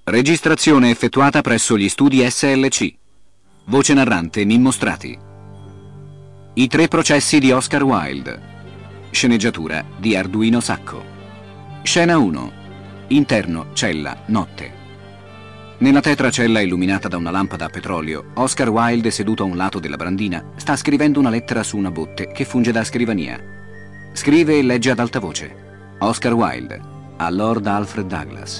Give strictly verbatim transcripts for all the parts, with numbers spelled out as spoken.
Registrazione effettuata presso gli studi S L C. Voce narrante Mimmo Strati. I tre processi di Oscar Wilde. Sceneggiatura di Arduino Sacco. Scena uno. Interno, cella, notte. Nella tetra cella illuminata da una lampada a petrolio, Oscar Wilde, seduto a un lato della brandina, sta scrivendo una lettera su una botte che funge da scrivania. Scrive e legge ad alta voce. Oscar Wilde, a Lord Alfred Douglas.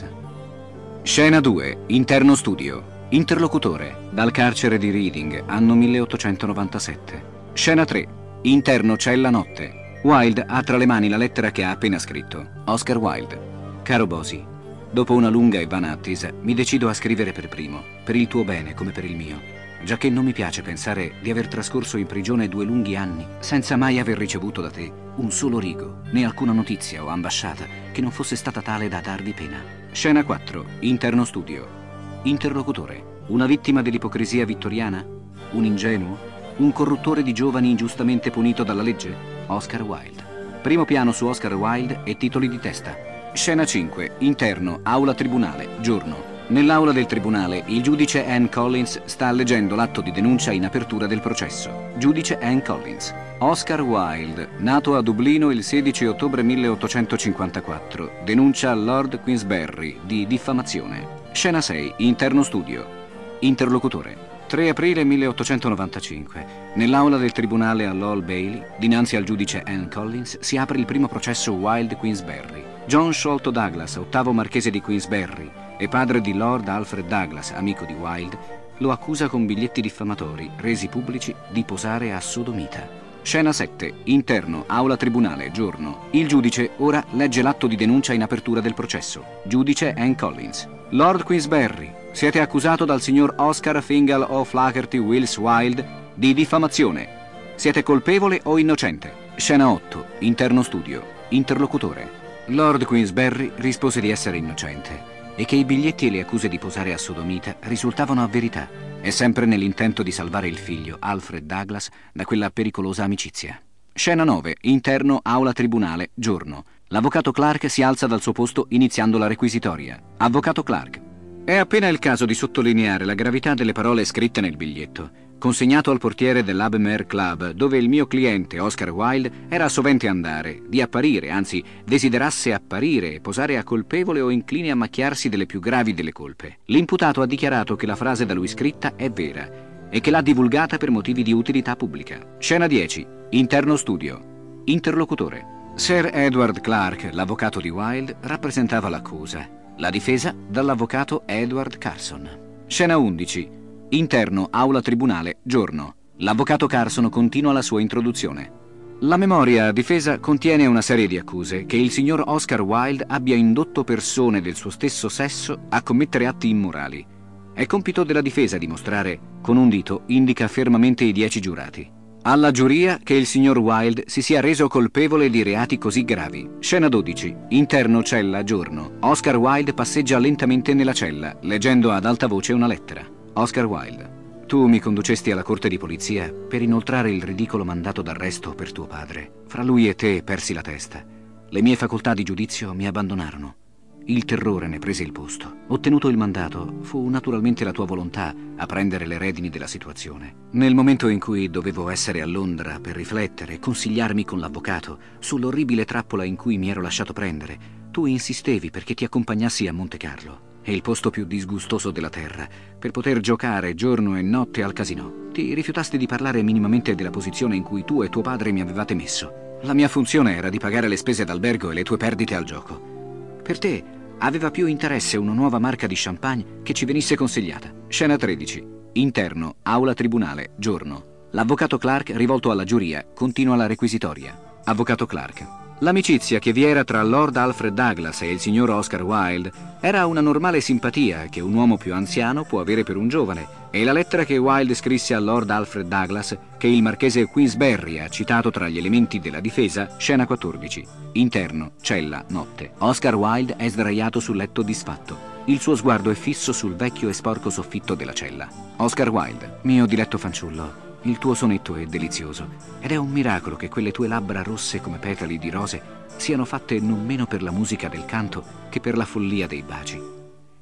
Scena due. Interno studio. Interlocutore, dal carcere di Reading, anno milleottocentonovantasette. Scena tre. Interno cella notte. Wilde ha tra le mani la lettera che ha appena scritto. Oscar Wilde. Caro Bosi, dopo una lunga e vana attesa, mi decido a scrivere per primo, per il tuo bene come per il mio, giacché non mi piace pensare di aver trascorso in prigione due lunghi anni senza mai aver ricevuto da te un solo rigo, né alcuna notizia o ambasciata che non fosse stata tale da darvi pena. Scena quattro. Interno studio. Interlocutore. Una vittima dell'ipocrisia vittoriana? Un ingenuo? Un corruttore di giovani ingiustamente punito dalla legge? Oscar Wilde. Primo piano su Oscar Wilde e titoli di testa. Scena cinque. Interno, aula tribunale, giorno. Nell'aula del tribunale, il giudice Anne Collins sta leggendo l'atto di denuncia in apertura del processo. Giudice Anne Collins. Oscar Wilde, nato a Dublino il sedici ottobre milleottocentocinquantaquattro, denuncia Lord Queensberry di diffamazione. Scena sei. Interno studio. Interlocutore. tre aprile milleottocentonovantacinque. Nell'aula del tribunale all'Old Bailey, dinanzi al giudice Anne Collins, si apre il primo processo Wilde Queensberry. John Sholto Douglas, ottavo marchese di Queensberry e padre di Lord Alfred Douglas, amico di Wilde, lo accusa con biglietti diffamatori resi pubblici di posare a sodomita. Scena sette. Interno, aula tribunale, giorno. Il giudice ora legge l'atto di denuncia in apertura del processo. Giudice Anne Collins. Lord Queensberry, siete accusato dal signor Oscar Fingal O'Flaherty Wills Wilde di diffamazione. Siete colpevole o innocente? Scena otto. Interno studio. Interlocutore. Lord Queensberry rispose di essere innocente e che i biglietti e le accuse di posare a sodomita risultavano a verità, e sempre nell'intento di salvare il figlio, Alfred Douglas, da quella pericolosa amicizia. Scena nove. Interno, aula tribunale, giorno. L'avvocato Clark si alza dal suo posto iniziando la requisitoria. Avvocato Clark. È appena il caso di sottolineare la gravità delle parole scritte nel biglietto, consegnato al portiere dell'Abemere Club, dove il mio cliente, Oscar Wilde, era sovente andare, di apparire, anzi, desiderasse apparire e posare a colpevole o incline a macchiarsi delle più gravi delle colpe. L'imputato ha dichiarato che la frase da lui scritta è vera e che l'ha divulgata per motivi di utilità pubblica. Scena dieci. Interno studio. Interlocutore. Sir Edward Clark, l'avvocato di Wilde, rappresentava l'accusa. La difesa dall'avvocato Edward Carson. Scena undici. Interno, aula tribunale, giorno. L'avvocato Carson continua la sua introduzione. La memoria difesa contiene una serie di accuse che il signor Oscar Wilde abbia indotto persone del suo stesso sesso a commettere atti immorali. È compito della difesa dimostrare, con un dito indica fermamente i dieci giurati. Alla giuria che il signor Wilde si sia reso colpevole di reati così gravi. Scena dodici. Interno cella, giorno. Oscar Wilde passeggia lentamente nella cella, leggendo ad alta voce una lettera. Oscar Wilde. Tu mi conducesti alla corte di polizia per inoltrare il ridicolo mandato d'arresto per tuo padre. Fra lui e te persi la testa. Le mie facoltà di giudizio mi abbandonarono. Il terrore ne prese il posto. Ottenuto il mandato, fu naturalmente la tua volontà a prendere le redini della situazione. Nel momento in cui dovevo essere a Londra per riflettere e consigliarmi con l'avvocato sull'orribile trappola in cui mi ero lasciato prendere, tu insistevi perché ti accompagnassi a Monte Carlo. È il posto più disgustoso della terra, per poter giocare giorno e notte al casinò. Ti rifiutasti di parlare minimamente della posizione in cui tu e tuo padre mi avevate messo. La mia funzione era di pagare le spese d'albergo e le tue perdite al gioco. Per te aveva più interesse una nuova marca di champagne che ci venisse consigliata. Scena tredici. Interno, aula tribunale, giorno. L'avvocato Clark, rivolto alla giuria, continua la requisitoria. Avvocato Clark. L'amicizia che vi era tra Lord Alfred Douglas e il signor Oscar Wilde era una normale simpatia che un uomo più anziano può avere per un giovane, e la lettera che Wilde scrisse a Lord Alfred Douglas, che il marchese Queensberry ha citato tra gli elementi della difesa. Scena quattordici. Interno, cella, notte. Oscar Wilde è sdraiato sul letto disfatto. Il suo sguardo è fisso sul vecchio e sporco soffitto della cella. Oscar Wilde. Mio diletto fanciullo, il tuo sonetto è delizioso, ed è un miracolo che quelle tue labbra rosse come petali di rose siano fatte non meno per la musica del canto che per la follia dei baci.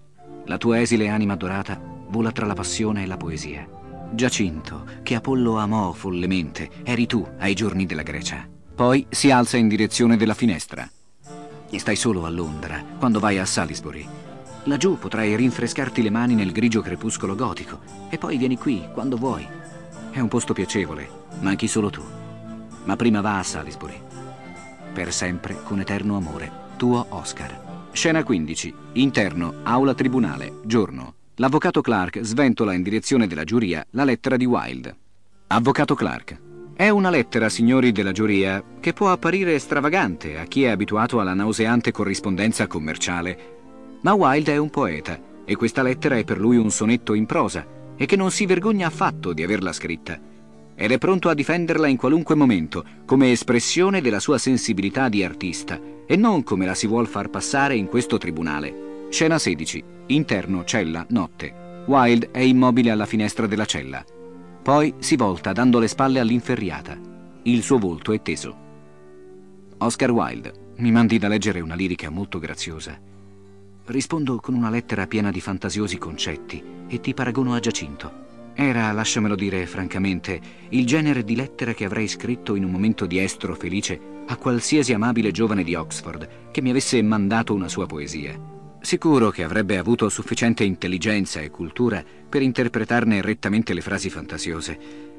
La tua esile anima dorata vola tra la passione e la poesia. Giacinto, che Apollo amò follemente, eri tu ai giorni della Grecia. Poi si alza in direzione della finestra. E stai solo a Londra quando vai a Salisbury. Laggiù potrai rinfrescarti le mani nel grigio crepuscolo gotico e poi vieni qui quando vuoi. È un posto piacevole, manchi solo tu. Ma prima va a Salisbury. Per sempre, con eterno amore, tuo Oscar. Scena quindici. Interno, aula tribunale, giorno. L'avvocato Clark sventola in direzione della giuria la lettera di Wilde. Avvocato Clark. È una lettera, signori della giuria, che può apparire stravagante a chi è abituato alla nauseante corrispondenza commerciale. Ma Wilde è un poeta e questa lettera è per lui un sonetto in prosa e che non si vergogna affatto di averla scritta. Ed è pronto a difenderla in qualunque momento come espressione della sua sensibilità di artista e non come la si vuol far passare in questo tribunale. Scena sedici. Interno, cella, notte. Wilde è immobile alla finestra della cella. Poi si volta dando le spalle all'inferriata. Il suo volto è teso. Oscar Wilde, mi mandi da leggere una lirica molto graziosa. Rispondo con una lettera piena di fantasiosi concetti e ti paragono a Giacinto. Era, lasciamelo dire francamente, il genere di lettera che avrei scritto in un momento di estro felice a qualsiasi amabile giovane di Oxford che mi avesse mandato una sua poesia. Sicuro che avrebbe avuto sufficiente intelligenza e cultura per interpretarne rettamente le frasi fantasiose.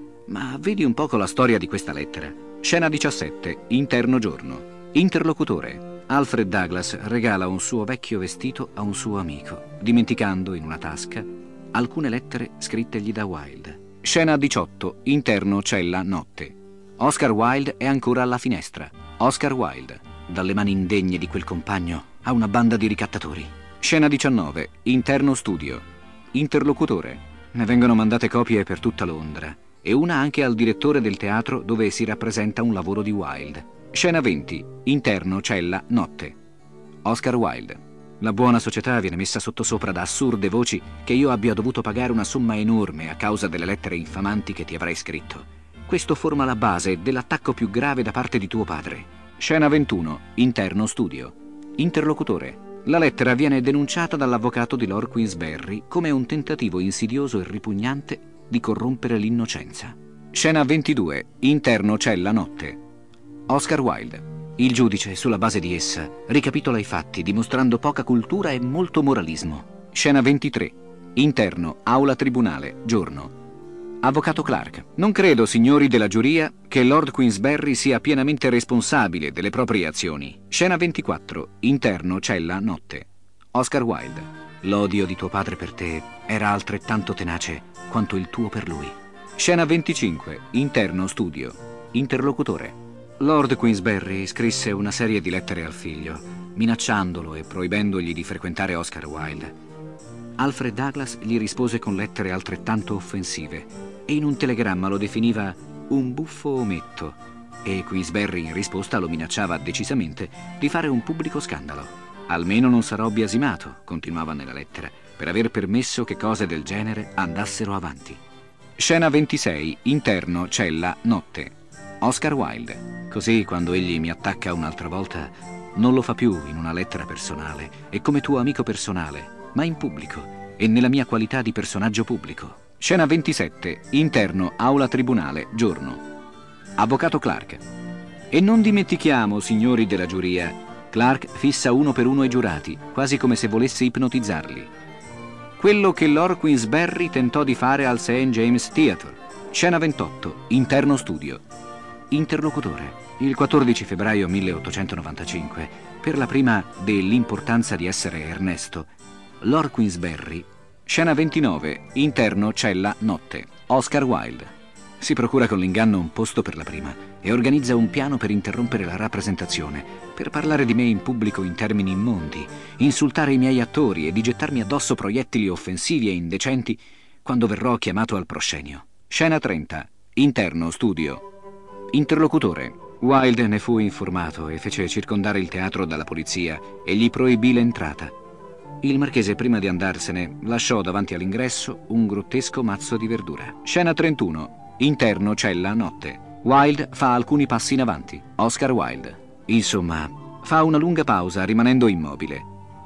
Ma vedi un poco la storia di questa lettera. Scena diciassette. Interno giorno. Interlocutore. Alfred Douglas regala un suo vecchio vestito a un suo amico, dimenticando in una tasca alcune lettere scrittegli da Wilde. Scena diciotto. Interno, cella, notte. Oscar Wilde è ancora alla finestra. Oscar Wilde. Dalle mani indegne di quel compagno ha una banda di ricattatori. Scena diciannove. Interno studio. Interlocutore. Ne vengono mandate copie per tutta Londra e una anche al direttore del teatro dove si rappresenta un lavoro di Wilde. Scena venti. Interno, cella, notte. Oscar Wilde. La buona società viene messa sottosopra da assurde voci che io abbia dovuto pagare una somma enorme a causa delle lettere infamanti che ti avrei scritto. Questo forma la base dell'attacco più grave da parte di tuo padre. Scena ventuno. Interno studio. Interlocutore. La lettera viene denunciata dall'avvocato di Lord Queensberry come un tentativo insidioso e ripugnante di corrompere l'innocenza. Scena ventidue. Interno, cella, notte. Oscar Wilde. Il giudice, sulla base di essa, ricapitola i fatti dimostrando poca cultura e molto moralismo. Scena ventitré. Interno, aula tribunale, giorno. Avvocato Clark. Non credo, signori della giuria, che Lord Queensberry sia pienamente responsabile delle proprie azioni. Scena ventiquattro. Interno, cella, notte. Oscar Wilde. L'odio di tuo padre per te era altrettanto tenace quanto il tuo per lui. Scena venticinque. Interno, studio. Interlocutore. Lord Queensberry scrisse una serie di lettere al figlio, minacciandolo e proibendogli di frequentare Oscar Wilde. Alfred Douglas gli rispose con lettere altrettanto offensive e in un telegramma lo definiva un buffo ometto e Queensberry in risposta lo minacciava decisamente di fare un pubblico scandalo. Almeno non sarò biasimato, continuava nella lettera, per aver permesso che cose del genere andassero avanti. Scena ventisei. Interno, cella, notte. Oscar Wilde. Così, quando egli mi attacca un'altra volta, non lo fa più in una lettera personale e come tuo amico personale, ma in pubblico e nella mia qualità di personaggio pubblico. Scena ventisette. Interno, aula tribunale, giorno. Avvocato Clark. E non dimentichiamo, signori della giuria, Clark fissa uno per uno i giurati, quasi come se volesse ipnotizzarli. Quello che Lord Queensberry tentò di fare al Saint James Theatre. Scena ventotto. Interno studio. Interlocutore. Il quattordici febbraio milleottocentonovantacinque, per la prima dell'importanza di essere Ernesto, Lord Queensberry. Scena ventinove. Interno, cella, notte. Oscar Wilde. Si procura con l'inganno un posto per la prima e organizza un piano per interrompere la rappresentazione, per parlare di me in pubblico in termini immondi, insultare i miei attori e di gettarmi addosso proiettili offensivi e indecenti quando verrò chiamato al proscenio. Scena trenta. Interno, studio. Interlocutore. Wilde ne fu informato e fece circondare il teatro dalla polizia e gli proibì l'entrata. Il marchese, prima di andarsene, lasciò davanti all'ingresso un grottesco mazzo di verdura. Scena trentuno. Interno, cella, notte. Wilde fa alcuni passi in avanti. Oscar Wilde. Insomma, fa una lunga pausa rimanendo immobile.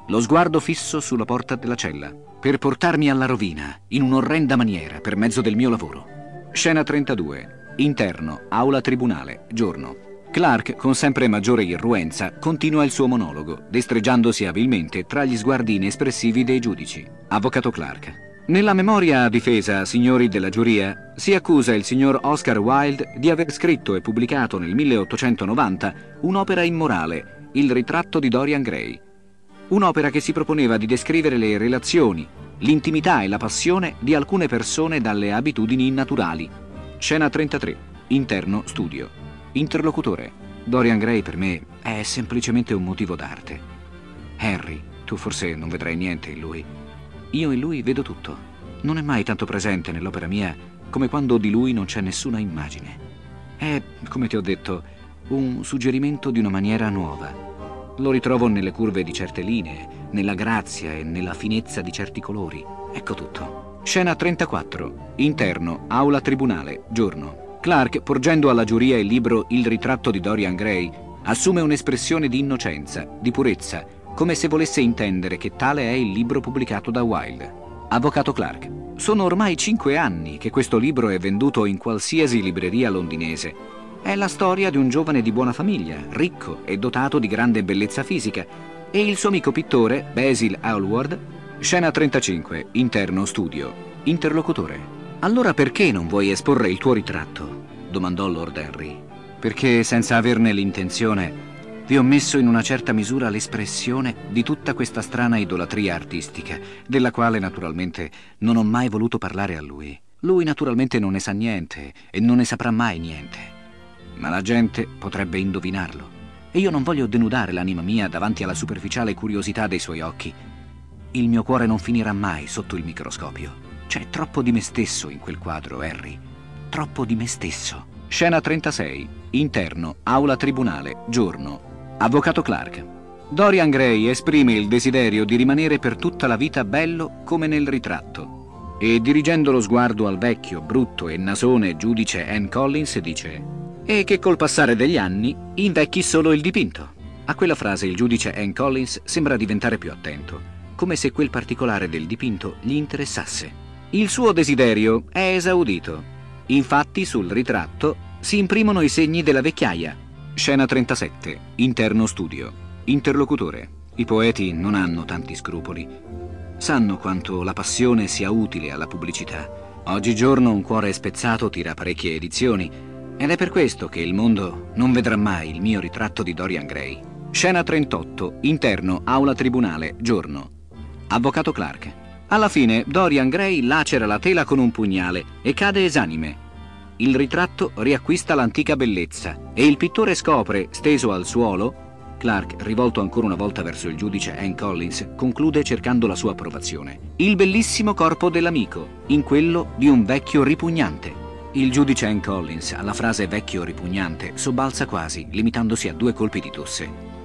lo sguardo fisso sulla porta della cella, per portarmi alla rovina, in un'orrenda maniera, per mezzo del mio lavoro. Scena trentadue. Interno, aula tribunale, giorno. Clark, con sempre maggiore irruenza, continua il suo monologo, destreggiandosi abilmente tra gli sguardi inespressivi dei giudici. Avvocato Clark. Nella memoria a difesa, signori della giuria, si accusa il signor Oscar Wilde di aver scritto e pubblicato nel milleottocentonovanta un'opera immorale, Il ritratto di Dorian Gray. Un'opera che si proponeva di descrivere le relazioni, l'intimità e la passione di alcune persone dalle abitudini innaturali. Scena trentatré. Interno, studio. Interlocutore. Dorian Gray per me è semplicemente un motivo d'arte. Henry, tu forse non vedrai niente in lui. Io in lui vedo tutto. Non è mai tanto presente nell'opera mia come quando di lui non c'è nessuna immagine. È, come ti ho detto, un suggerimento di una maniera nuova. Lo ritrovo nelle curve di certe linee, nella grazia e nella finezza di certi colori. Ecco tutto. Scena trentaquattro. Interno, aula tribunale, giorno. Clark, porgendo alla giuria il libro Il ritratto di Dorian Gray, assume un'espressione di innocenza, di purezza, come se volesse intendere che tale è il libro pubblicato da Wilde. Avvocato Clark. Sono ormai cinque anni che questo libro è venduto in qualsiasi libreria londinese. È la storia di un giovane di buona famiglia, ricco e dotato di grande bellezza fisica, e il suo amico pittore, Basil Hallward. Scena trentacinque. Interno, studio. Interlocutore. Allora perché non vuoi esporre il tuo ritratto? Domandò Lord Henry. Perché senza averne l'intenzione vi ho messo in una certa misura l'espressione di tutta questa strana idolatria artistica, della quale naturalmente non ho mai voluto parlare a lui. Lui naturalmente non ne sa niente e non ne saprà mai niente. Ma la gente potrebbe indovinarlo. E io non voglio denudare l'anima mia davanti alla superficiale curiosità dei suoi occhi. Il mio cuore non finirà mai sotto il microscopio. C'è troppo di me stesso in quel quadro, Harry. Troppo di me stesso. Scena trentasei. Interno, aula tribunale, giorno. Avvocato Clark. Dorian Gray esprime il desiderio di rimanere per tutta la vita bello come nel ritratto e, dirigendo lo sguardo al vecchio, brutto e nasone giudice Anne Collins, dice: e che col passare degli anni invecchi solo il dipinto. A quella frase il giudice Anne Collins sembra diventare più attento, come se quel particolare del dipinto gli interessasse. Il suo desiderio è esaudito. Infatti sul ritratto si imprimono i segni della vecchiaia. Scena trentasette. Interno, studio. Interlocutore. I poeti non hanno tanti scrupoli. Sanno quanto la passione sia utile alla pubblicità. Oggigiorno un cuore spezzato tira parecchie edizioni, ed è per questo che il mondo non vedrà mai il mio ritratto di Dorian Gray. Scena trentotto. Interno, aula tribunale, giorno. Avvocato Clark. Alla fine Dorian Gray lacera la tela con un pugnale e cade esanime. Il ritratto riacquista l'antica bellezza e il pittore scopre, steso al suolo. Clark, rivolto ancora una volta verso il giudice Anne Collins, conclude cercando la sua approvazione. Il bellissimo corpo dell'amico, in quello di un vecchio ripugnante. Il giudice Anne Collins, alla frase vecchio ripugnante, sobbalza quasi, limitandosi a due colpi di tosse.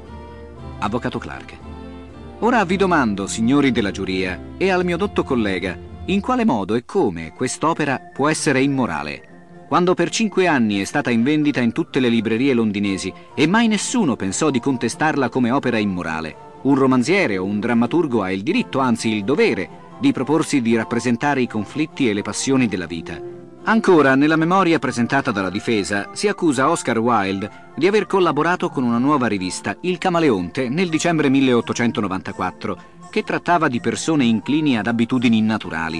Avvocato Clark. Ora vi domando, signori della giuria, e al mio dotto collega, in quale modo e come quest'opera può essere immorale? Quando per cinque anni è stata in vendita in tutte le librerie londinesi e mai nessuno pensò di contestarla come opera immorale. Un romanziere o un drammaturgo ha il diritto, anzi il dovere, di proporsi di rappresentare i conflitti e le passioni della vita. Ancora, nella memoria presentata dalla difesa, si accusa Oscar Wilde di aver collaborato con una nuova rivista, Il Camaleonte, nel dicembre milleottocentonovantaquattro, che trattava di persone inclini ad abitudini innaturali.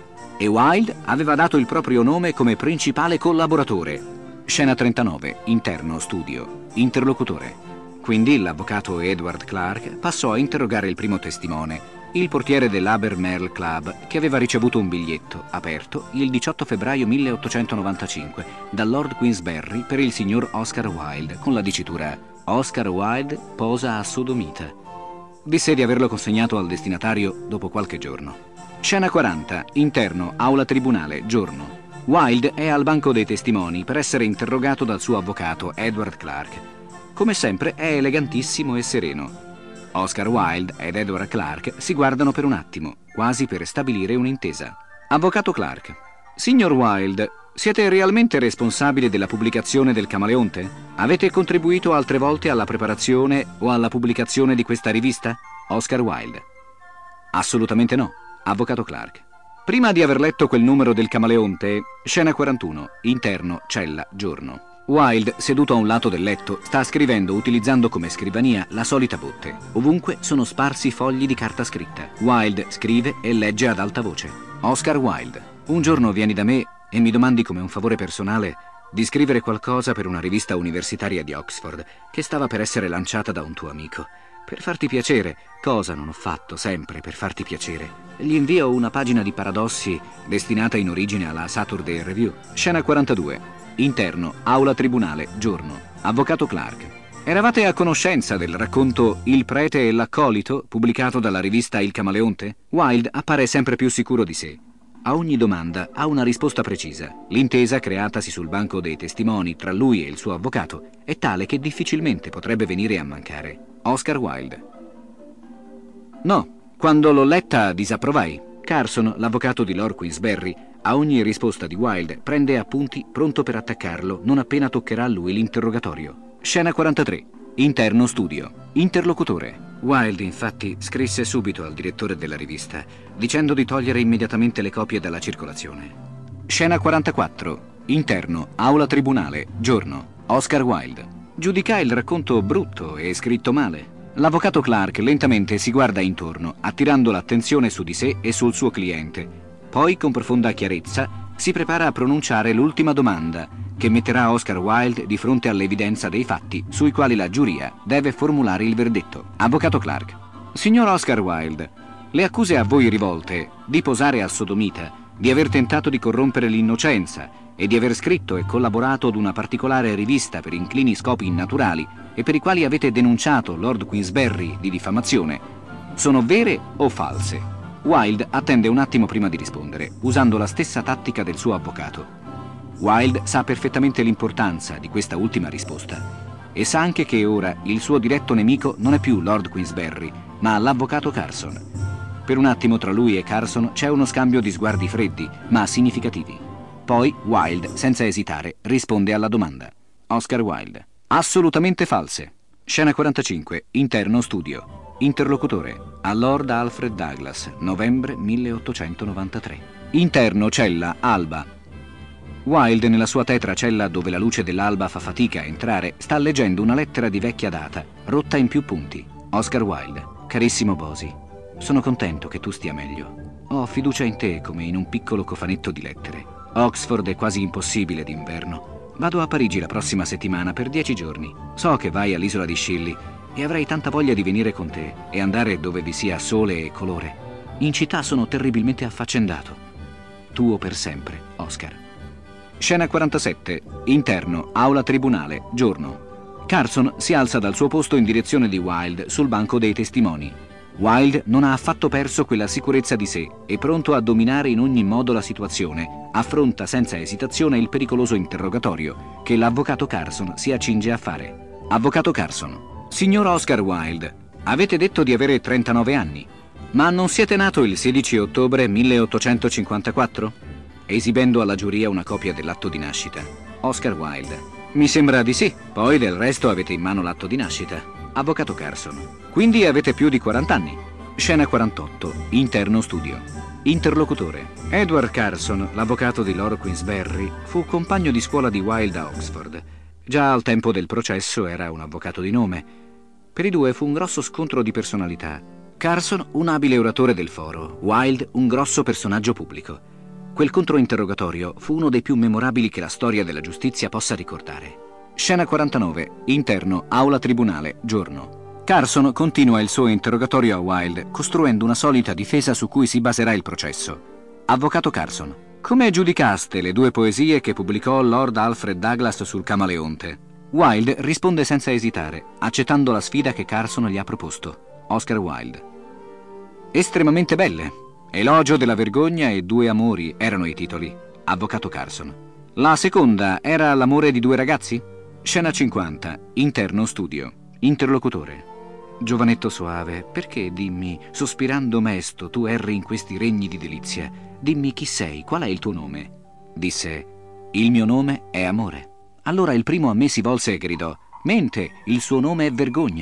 E Wilde aveva dato il proprio nome come principale collaboratore. Scena trentanove. Interno, studio. Interlocutore. Quindi l'avvocato Edward Clark passò a interrogare il primo testimone, il portiere dell'Abermale Club, che aveva ricevuto un biglietto, aperto, il diciotto febbraio milleottocentonovantacinque, da Lord Queensberry per il signor Oscar Wilde, con la dicitura «Oscar Wilde posa a sodomita». Disse di averlo consegnato al destinatario dopo qualche giorno. Scena quaranta. Interno, aula tribunale, giorno. Wilde è al banco dei testimoni per essere interrogato dal suo avvocato Edward Clark. Come sempre è elegantissimo e sereno. Oscar Wilde ed Edward Clark si guardano per un attimo, quasi per stabilire un'intesa. Avvocato Clark. Signor Wilde, siete realmente responsabile della pubblicazione del Camaleonte? Avete contribuito altre volte alla preparazione o alla pubblicazione di questa rivista? Oscar Wilde. Assolutamente no. Avvocato Clark. Prima di aver letto quel numero del Camaleonte, scena quarantuno, interno, cella, giorno. Wilde, seduto a un lato del letto, sta scrivendo utilizzando come scrivania la solita botte. Ovunque sono sparsi fogli di carta scritta. Wilde scrive e legge ad alta voce. Oscar Wilde. Un giorno vieni da me e mi domandi come un favore personale di scrivere qualcosa per una rivista universitaria di Oxford che stava per essere lanciata da un tuo amico. Per farti piacere, cosa non ho fatto sempre per farti piacere, gli invio una pagina di paradossi destinata in origine alla Saturday Review. Scena quarantadue. Interno, aula tribunale, giorno. Avvocato Clark. Eravate a conoscenza del racconto Il prete e l'accolito, pubblicato dalla rivista Il Camaleonte? Wilde appare sempre più sicuro di sé. A ogni domanda ha una risposta precisa. L'intesa creatasi sul banco dei testimoni tra lui e il suo avvocato è tale che difficilmente potrebbe venire a mancare. Oscar Wilde. No, quando l'ho letta disapprovai. Carson, l'avvocato di Lord Queensberry, a ogni risposta di Wilde prende appunti pronto per attaccarlo non appena toccherà a lui l'interrogatorio. Scena quarantatré. Interno studio. Interlocutore. Wilde, infatti, scrisse subito al direttore della rivista, dicendo di togliere immediatamente le copie dalla circolazione. Scena quarantaquattro. Interno, aula tribunale, giorno. Oscar Wilde. Giudicai il racconto brutto e scritto male. L'avvocato Clark lentamente si guarda intorno, attirando l'attenzione su di sé e sul suo cliente. Poi, con profonda chiarezza, si prepara a pronunciare l'ultima domanda, che metterà Oscar Wilde di fronte all'evidenza dei fatti sui quali la giuria deve formulare il verdetto. Avvocato Clark. Signor Oscar Wilde, le accuse a voi rivolte di posare al sodomita, di aver tentato di corrompere l'innocenza e di aver scritto e collaborato ad una particolare rivista per inclini scopi innaturali e per i quali avete denunciato Lord Queensberry di diffamazione, sono vere o false? Wilde attende un attimo prima di rispondere, usando la stessa tattica del suo avvocato. Wilde sa perfettamente l'importanza di questa ultima risposta e sa anche che ora il suo diretto nemico non è più Lord Queensberry, ma l'avvocato Carson. Per un attimo tra lui e Carson c'è uno scambio di sguardi freddi, ma significativi. Poi Wilde, senza esitare, risponde alla domanda. Oscar Wilde. Assolutamente false. Scena quarantacinque. Interno studio. Interlocutore. A Lord Alfred Douglas, novembre milleottocentonovantatré. Interno cella, alba. Wilde, nella sua tetra cella dove la luce dell'alba fa fatica a entrare, sta leggendo una lettera di vecchia data, rotta in più punti. Oscar Wilde. Carissimo Bosi, sono contento che tu stia meglio. Ho fiducia in te come in un piccolo cofanetto di lettere. Oxford è quasi impossibile d'inverno. Vado a Parigi la prossima settimana per dieci giorni. So che vai all'isola di Scilly e avrei tanta voglia di venire con te e andare dove vi sia sole e colore. In città sono terribilmente affaccendato. Tuo per sempre, Oscar. Scena quarantasette. Interno, aula tribunale, giorno. Carson si alza dal suo posto in direzione di Wilde sul banco dei testimoni. Wilde non ha affatto perso quella sicurezza di sé e, pronto a dominare in ogni modo la situazione, affronta senza esitazione il pericoloso interrogatorio che l'avvocato Carson si accinge a fare. Avvocato Carson. Signor Oscar Wilde, avete detto di avere trentanove anni, ma non siete nato il sedici ottobre milleottocentocinquantaquattro? Esibendo alla giuria una copia dell'atto di nascita. Oscar Wilde. Mi sembra di sì, poi del resto avete in mano l'atto di nascita. Avvocato Carson. Quindi avete più di quaranta anni. Scena quarantotto. Interno studio. Interlocutore. Edward Carson, l'avvocato di Lord Queensberry, fu compagno di scuola di Wilde a Oxford. Già al tempo del processo era un avvocato di nome. Per i due fu un grosso scontro di personalità. Carson, un abile oratore del foro, Wilde, un grosso personaggio pubblico. Quel controinterrogatorio fu uno dei più memorabili che la storia della giustizia possa ricordare. Scena quarantanove. Interno, aula tribunale, giorno. Carson continua il suo interrogatorio a Wilde, costruendo una solita difesa su cui si baserà il processo. Avvocato Carson. Come giudicaste le due poesie che pubblicò Lord Alfred Douglas sul Camaleonte? Wilde risponde senza esitare, accettando la sfida che Carson gli ha proposto. Oscar Wilde. Estremamente belle. Elogio della vergogna e Due amori erano i titoli. Avvocato Carson. La seconda era L'amore di due ragazzi? Scena cinquanta. Interno studio. Interlocutore. Giovanetto soave, perché, dimmi, sospirando mesto, tu erri in questi regni di delizia? Dimmi chi sei, qual è il tuo nome? Disse, il mio nome è amore. Allora il primo a me si volse e gridò, mente, il suo nome è vergogna.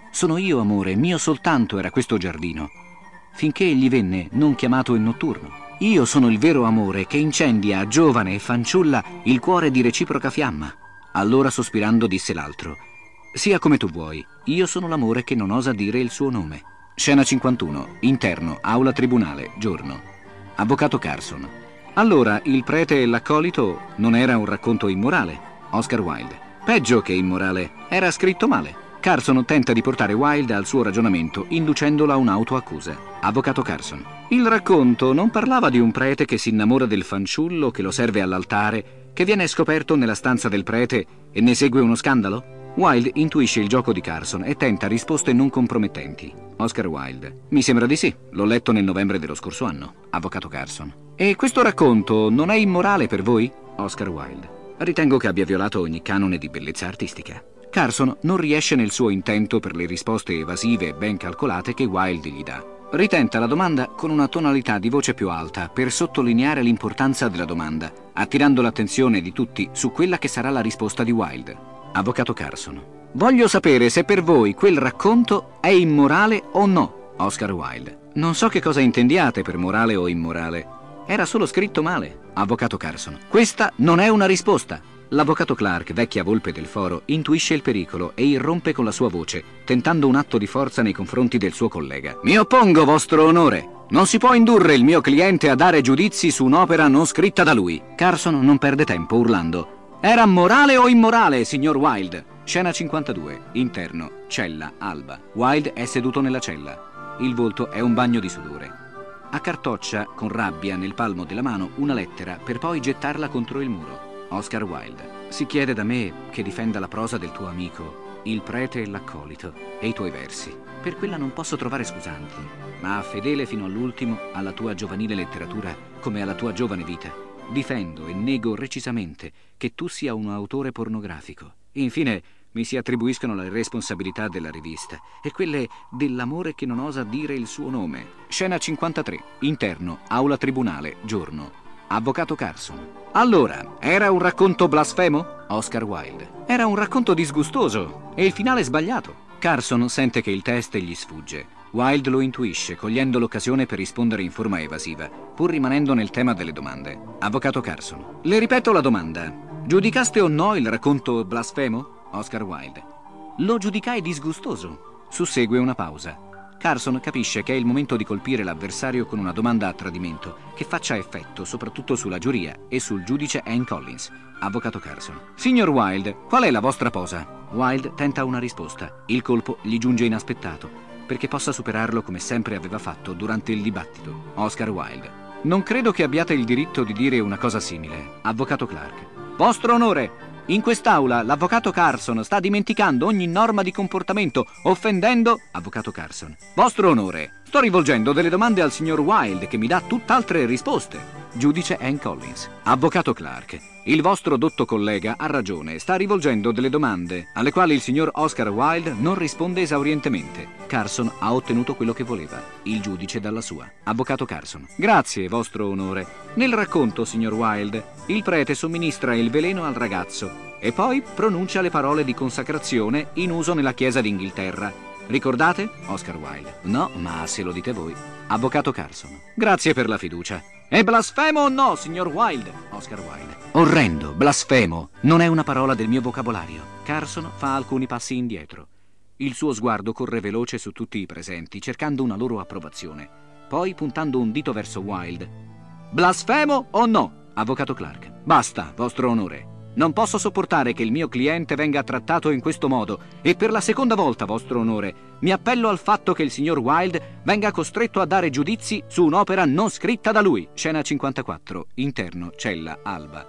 Sono io, amore, mio soltanto era questo giardino, finché egli venne, non chiamato in notturno. Io sono il vero amore che incendia a giovane e fanciulla il cuore di reciproca fiamma. Allora sospirando disse l'altro: sia come tu vuoi, io sono l'amore che non osa dire il suo nome. Scena cinquantuno, interno, aula tribunale, giorno. Avvocato Carson. Allora il prete e l'accolito non era un racconto immorale. Oscar Wilde. Peggio che immorale, era scritto male. Carson tenta di portare Wilde al suo ragionamento inducendolo a un'autoaccusa. Avvocato Carson. Il racconto non parlava di un prete che si innamora del fanciullo che lo serve all'altare, che viene scoperto nella stanza del prete e ne segue uno scandalo? Wilde intuisce il gioco di Carson e tenta risposte non compromettenti. Oscar Wilde. Mi sembra di sì, l'ho letto nel novembre dello scorso anno. Avvocato Carson. E questo racconto non è immorale per voi? Oscar Wilde. Ritengo che abbia violato ogni canone di bellezza artistica. Carson non riesce nel suo intento per le risposte evasive e ben calcolate che Wilde gli dà. Ritenta la domanda con una tonalità di voce più alta per sottolineare l'importanza della domanda, attirando l'attenzione di tutti su quella che sarà la risposta di Wilde. Avvocato Carson. Voglio sapere se per voi quel racconto è immorale o no. Oscar Wilde. Non so che cosa intendiate per morale o immorale. Era solo scritto male. Avvocato Carson. Questa non è una risposta. L'avvocato Clark, vecchia volpe del foro, intuisce il pericolo e irrompe con la sua voce, tentando un atto di forza nei confronti del suo collega. Mi oppongo, vostro onore. Non si può indurre il mio cliente a dare giudizi su un'opera non scritta da lui. Carson non perde tempo urlando: era morale o immorale, signor Wilde? Scena cinquantadue, interno, cella, alba. Wilde è seduto nella cella. Il volto è un bagno di sudore. Accartoccia con rabbia nel palmo della mano una lettera per poi gettarla contro il muro. Oscar Wilde. Si chiede da me che difenda la prosa del tuo amico, il prete e l'accolito, e i tuoi versi. Per quella non posso trovare scusanti, ma fedele fino all'ultimo alla tua giovanile letteratura come alla tua giovane vita, difendo e nego recisamente che tu sia un autore pornografico. Infine mi si attribuiscono le responsabilità della rivista e quelle dell'amore che non osa dire il suo nome. Scena cinquantatré, interno, aula tribunale, giorno. Avvocato Carson. Allora, era un racconto blasfemo? Oscar Wilde. Era un racconto disgustoso e il finale sbagliato. Carson sente che il test gli sfugge. Wilde lo intuisce, cogliendo l'occasione per rispondere in forma evasiva, pur rimanendo nel tema delle domande. Avvocato Carson. Le ripeto la domanda. Giudicaste o no il racconto blasfemo? Oscar Wilde. Lo giudicai disgustoso. Sussegue una pausa. Carson capisce che è il momento di colpire l'avversario con una domanda a tradimento che faccia effetto soprattutto sulla giuria e sul giudice Anne Collins. Avvocato Carson. Signor Wilde, qual è la vostra posa? Wilde tenta una risposta. Il colpo gli giunge inaspettato perché possa superarlo come sempre aveva fatto durante il dibattito. Oscar Wilde. Non credo che abbiate il diritto di dire una cosa simile. Avvocato Clark. Vostro onore! In quest'aula l'avvocato Carson sta dimenticando ogni norma di comportamento, offendendo... Avvocato Carson. Vostro onore, sto rivolgendo delle domande al signor Wilde che mi dà tutt'altre risposte. Giudice Anne Collins. Avvocato Clark. Il vostro dotto collega ha ragione, sta rivolgendo delle domande alle quali il signor Oscar Wilde non risponde esaurientemente. Carson ha ottenuto quello che voleva, il giudice dalla sua. Avvocato Carson. Grazie, vostro onore. Nel racconto, signor Wilde, il prete somministra il veleno al ragazzo e poi pronuncia le parole di consacrazione in uso nella Chiesa d'Inghilterra. Ricordate? Oscar Wilde. No, ma se lo dite voi. Avvocato Carson. Grazie per la fiducia. È blasfemo o no, signor Wilde? Oscar Wilde. Orrendo, blasfemo. Non è una parola del mio vocabolario. Carson fa alcuni passi indietro. Il suo sguardo corre veloce su tutti i presenti, cercando una loro approvazione. Poi, puntando un dito verso Wilde. Blasfemo o no? Avvocato Clark. Basta, vostro onore. Non posso sopportare che il mio cliente venga trattato in questo modo e per la seconda volta, vostro onore, mi appello al fatto che il signor Wilde venga costretto a dare giudizi su un'opera non scritta da lui. Scena cinquantaquattro, interno, cella, alba.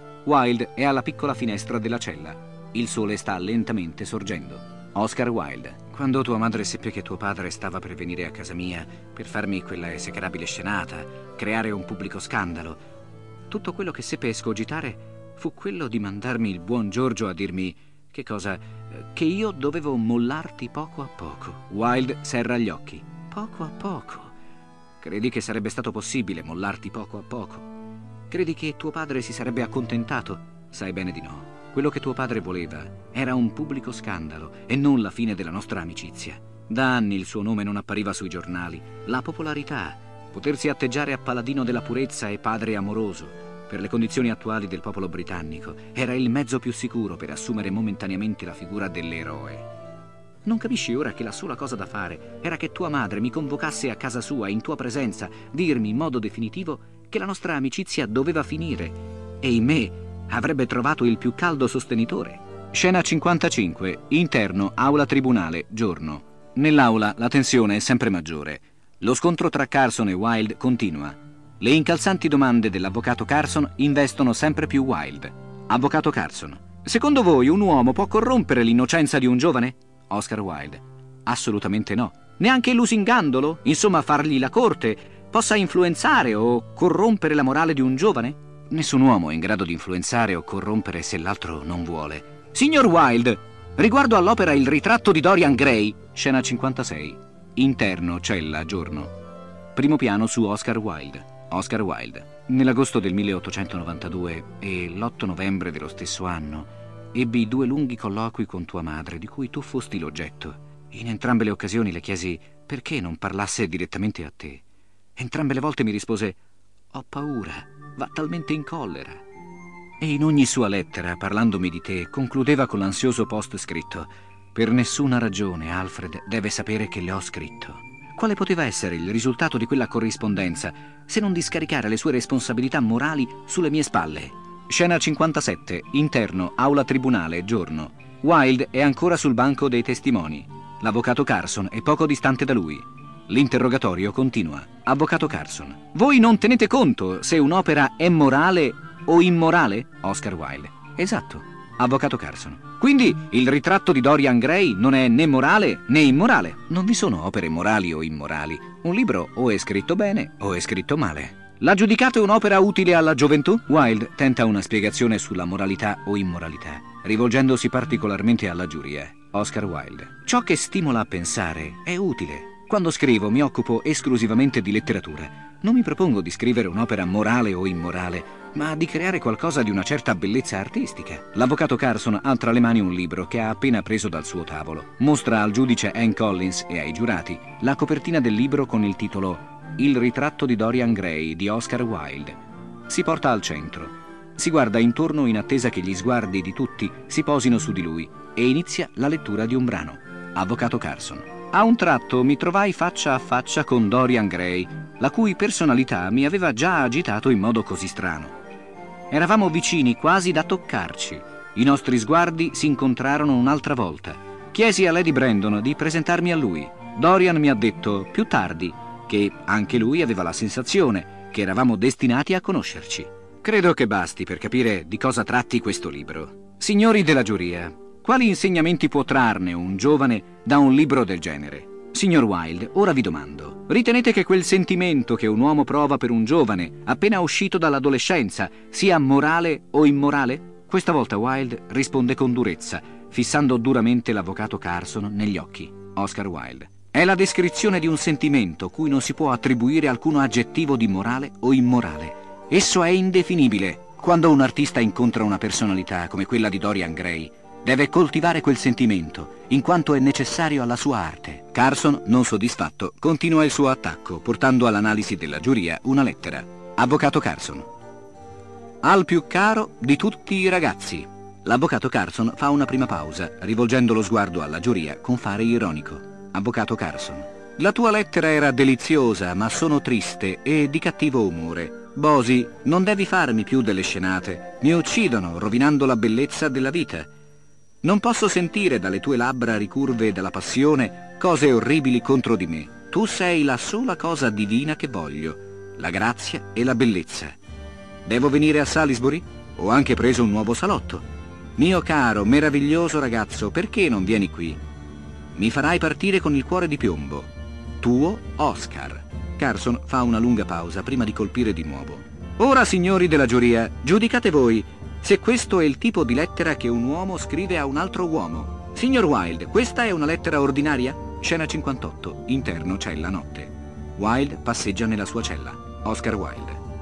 Wilde è alla piccola finestra della cella. Il sole sta lentamente sorgendo. Oscar Wilde. Quando tua madre seppe che tuo padre stava per venire a casa mia per farmi quella esecrabile scenata, creare un pubblico scandalo, tutto quello che seppe escogitare fu quello di mandarmi il buon Giorgio a dirmi che cosa? Che io dovevo mollarti poco a poco. Wilde serra gli occhi. Poco a poco. Credi che sarebbe stato possibile mollarti poco a poco? Credi che tuo padre si sarebbe accontentato? Sai bene di no. Quello che tuo padre voleva era un pubblico scandalo e non la fine della nostra amicizia. Da anni il suo nome non appariva sui giornali. La popolarità, potersi atteggiare a paladino della purezza e padre amoroso, per le condizioni attuali del popolo britannico, era il mezzo più sicuro per assumere momentaneamente la figura dell'eroe. Non capisci ora che la sola cosa da fare era che tua madre mi convocasse a casa sua in tua presenza, dirmi in modo definitivo che la nostra amicizia doveva finire e in me avrebbe trovato il più caldo sostenitore? Scena cinquantacinque, interno, aula tribunale, giorno. Nell'aula la tensione è sempre maggiore. Lo scontro tra Carson e Wilde continua. Le incalzanti domande dell'avvocato Carson investono sempre più Wilde. Avvocato Carson: secondo voi un uomo può corrompere l'innocenza di un giovane? Oscar Wilde: assolutamente no. Neanche lusingandolo, insomma fargli la corte, possa influenzare o corrompere la morale di un giovane? Nessun uomo è in grado di influenzare o corrompere se l'altro non vuole. Signor Wilde, riguardo all'opera Il ritratto di Dorian Gray, scena cinquantasei, interno, cella, giorno. Primo piano su Oscar Wilde. Oscar Wilde. Nell'agosto del milleottocentonovantadue e l'otto novembre dello stesso anno ebbi due lunghi colloqui con tua madre, di cui tu fosti l'oggetto. In entrambe le occasioni le chiesi perché non parlasse direttamente a te. Entrambe le volte mi rispose: ho paura, va talmente in collera. E in ogni sua lettera, parlandomi di te, concludeva con l'ansioso post scritto: per nessuna ragione Alfred deve sapere che le ho scritto. Quale poteva essere il risultato di quella corrispondenza se non di scaricare le sue responsabilità morali sulle mie spalle? Scena cinquantasette, interno, aula tribunale, giorno. Wilde è ancora sul banco dei testimoni. L'avvocato Carson è poco distante da lui. L'interrogatorio continua. Avvocato Carson: voi non tenete conto se un'opera è morale o immorale? Oscar Wilde: esatto. Avvocato Carson: quindi il ritratto di Dorian Gray non è né morale né immorale? Non vi sono opere morali o immorali. Un libro o è scritto bene o è scritto male. La giudicate un'opera utile alla gioventù? Wilde tenta una spiegazione sulla moralità o immoralità, rivolgendosi particolarmente alla giuria. Oscar Wilde: ciò che stimola a pensare è utile. Quando scrivo mi occupo esclusivamente di letteratura. Non mi propongo di scrivere un'opera morale o immorale, ma di creare qualcosa di una certa bellezza artistica. L'avvocato Carson ha tra le mani un libro che ha appena preso dal suo tavolo. Mostra al giudice Anne Collins e ai giurati la copertina del libro con il titolo Il ritratto di Dorian Gray di Oscar Wilde. Si porta al centro. Si guarda intorno in attesa che gli sguardi di tutti si posino su di lui e inizia la lettura di un brano. Avvocato Carson: a un tratto mi trovai faccia a faccia con Dorian Gray, la cui personalità mi aveva già agitato in modo così strano. Eravamo vicini quasi da toccarci. I nostri sguardi si incontrarono un'altra volta. Chiesi a Lady Brandon di presentarmi a lui. Dorian mi ha detto più tardi che anche lui aveva la sensazione che eravamo destinati a conoscerci. Credo che basti per capire di cosa tratti questo libro. Signori della giuria, quali insegnamenti può trarne un giovane da un libro del genere? Signor Wilde, ora vi domando, ritenete che quel sentimento che un uomo prova per un giovane appena uscito dall'adolescenza sia morale o immorale? Questa volta Wilde risponde con durezza, fissando duramente l'avvocato Carson negli occhi. Oscar Wilde: è la descrizione di un sentimento cui non si può attribuire alcun aggettivo di morale o immorale. Esso è indefinibile. Quando un artista incontra una personalità come quella di Dorian Gray, deve coltivare quel sentimento, in quanto è necessario alla sua arte. Carson, non soddisfatto, continua il suo attacco, portando all'analisi della giuria una lettera. Avvocato Carson: al più caro di tutti i ragazzi. L'avvocato Carson fa una prima pausa, rivolgendo lo sguardo alla giuria con fare ironico. Avvocato Carson: la tua lettera era deliziosa, ma sono triste e di cattivo umore. Bosi, non devi farmi più delle scenate. Mi uccidono, rovinando la bellezza della vita. Non posso sentire dalle tue labbra ricurve dalla passione cose orribili contro di me. Tu sei la sola cosa divina che voglio, la grazia e la bellezza. Devo venire a Salisbury? Ho anche preso un nuovo salotto. Mio caro, meraviglioso ragazzo, perché non vieni qui? Mi farai partire con il cuore di piombo. Tuo Oscar. Carson fa una lunga pausa prima di colpire di nuovo. Ora, signori della giuria, giudicate voi se questo è il tipo di lettera che un uomo scrive a un altro uomo. Signor Wilde, questa è una lettera ordinaria? Scena cinquantotto, interno, cella, notte. Wilde passeggia nella sua cella. Oscar Wilde: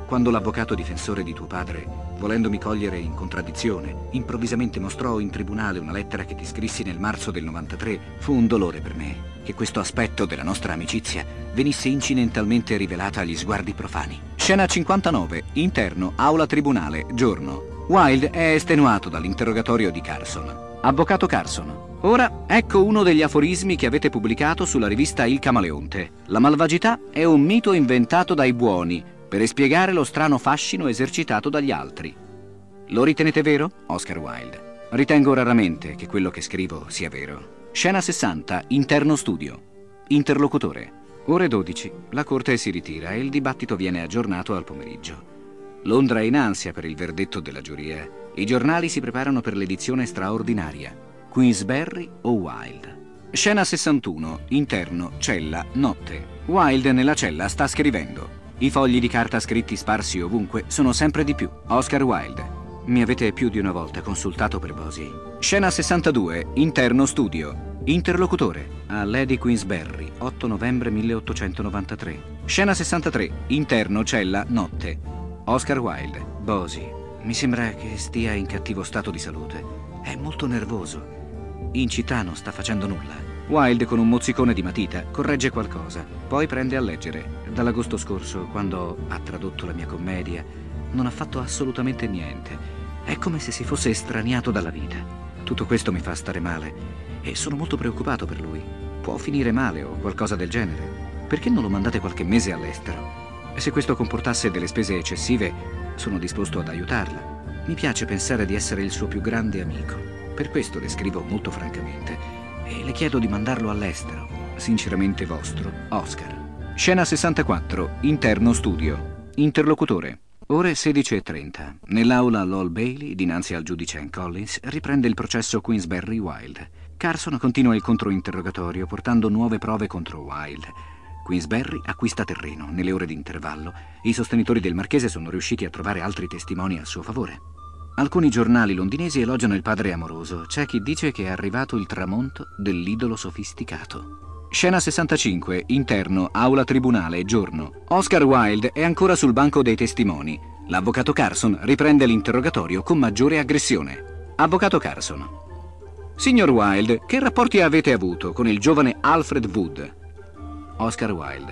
quando l'avvocato difensore di tuo padre, volendomi cogliere in contraddizione, improvvisamente mostrò in tribunale una lettera che ti scrissi nel marzo del novantatré, fu un dolore per me che questo aspetto della nostra amicizia venisse incidentalmente rivelata agli sguardi profani. Scena cinquantanove, interno, aula tribunale, giorno. Wilde è estenuato dall'interrogatorio di Carson. Avvocato Carson. Ora, ecco uno degli aforismi che avete pubblicato sulla rivista Il Camaleonte. La malvagità è un mito inventato dai buoni per spiegare lo strano fascino esercitato dagli altri. Lo ritenete vero? Oscar Wilde. Ritengo raramente che quello che scrivo sia vero. Scena sessanta, interno studio. Interlocutore. Ore dodici. La corte si ritira e il dibattito viene aggiornato al pomeriggio. Londra è in ansia per il verdetto della giuria. I giornali si preparano per l'edizione straordinaria. Queensberry o Wilde? Scena sessantuno, interno, cella, notte. Wilde nella cella sta scrivendo. I fogli di carta scritti sparsi ovunque sono sempre di più. Oscar Wilde. Mi avete più di una volta consultato per Bosie. Scena sessantadue, interno studio. Interlocutore. A Lady Queensberry, otto novembre milleottocentonovantatré. Scena sessantatré, interno, cella, notte. Oscar Wilde. Bosie. Mi sembra che stia in cattivo stato di salute. È molto nervoso. In città non sta facendo nulla. Wilde, con un mozzicone di matita, corregge qualcosa, poi prende a leggere. Dall'agosto scorso, quando ha tradotto la mia commedia, non ha fatto assolutamente niente. È come se si fosse estraniato dalla vita. Tutto questo mi fa stare male e sono molto preoccupato per lui. Può finire male o qualcosa del genere. Perché non lo mandate qualche mese all'estero? Se questo comportasse delle spese eccessive, sono disposto ad aiutarla. Mi piace pensare di essere il suo più grande amico. Per questo le scrivo molto francamente e le chiedo di mandarlo all'estero. Sinceramente vostro, Oscar. Scena sessantaquattro, interno studio. Interlocutore. Ore sedici e trenta. Nell'aula Lowell Bailey, dinanzi al giudice Ann Collins, riprende il processo Queensberry Wilde. Carson continua il controinterrogatorio portando nuove prove contro Wilde. Queensberry acquista terreno. Nelle ore di intervallo, i sostenitori del marchese sono riusciti a trovare altri testimoni a suo favore. Alcuni giornali londinesi elogiano il padre amoroso. C'è chi dice che è arrivato il tramonto dell'idolo sofisticato. Scena sessantacinque, interno, aula tribunale, giorno. Oscar Wilde è ancora sul banco dei testimoni. L'avvocato Carson riprende l'interrogatorio con maggiore aggressione. Avvocato Carson. Signor Wilde, che rapporti avete avuto con il giovane Alfred Wood? Oscar Wilde.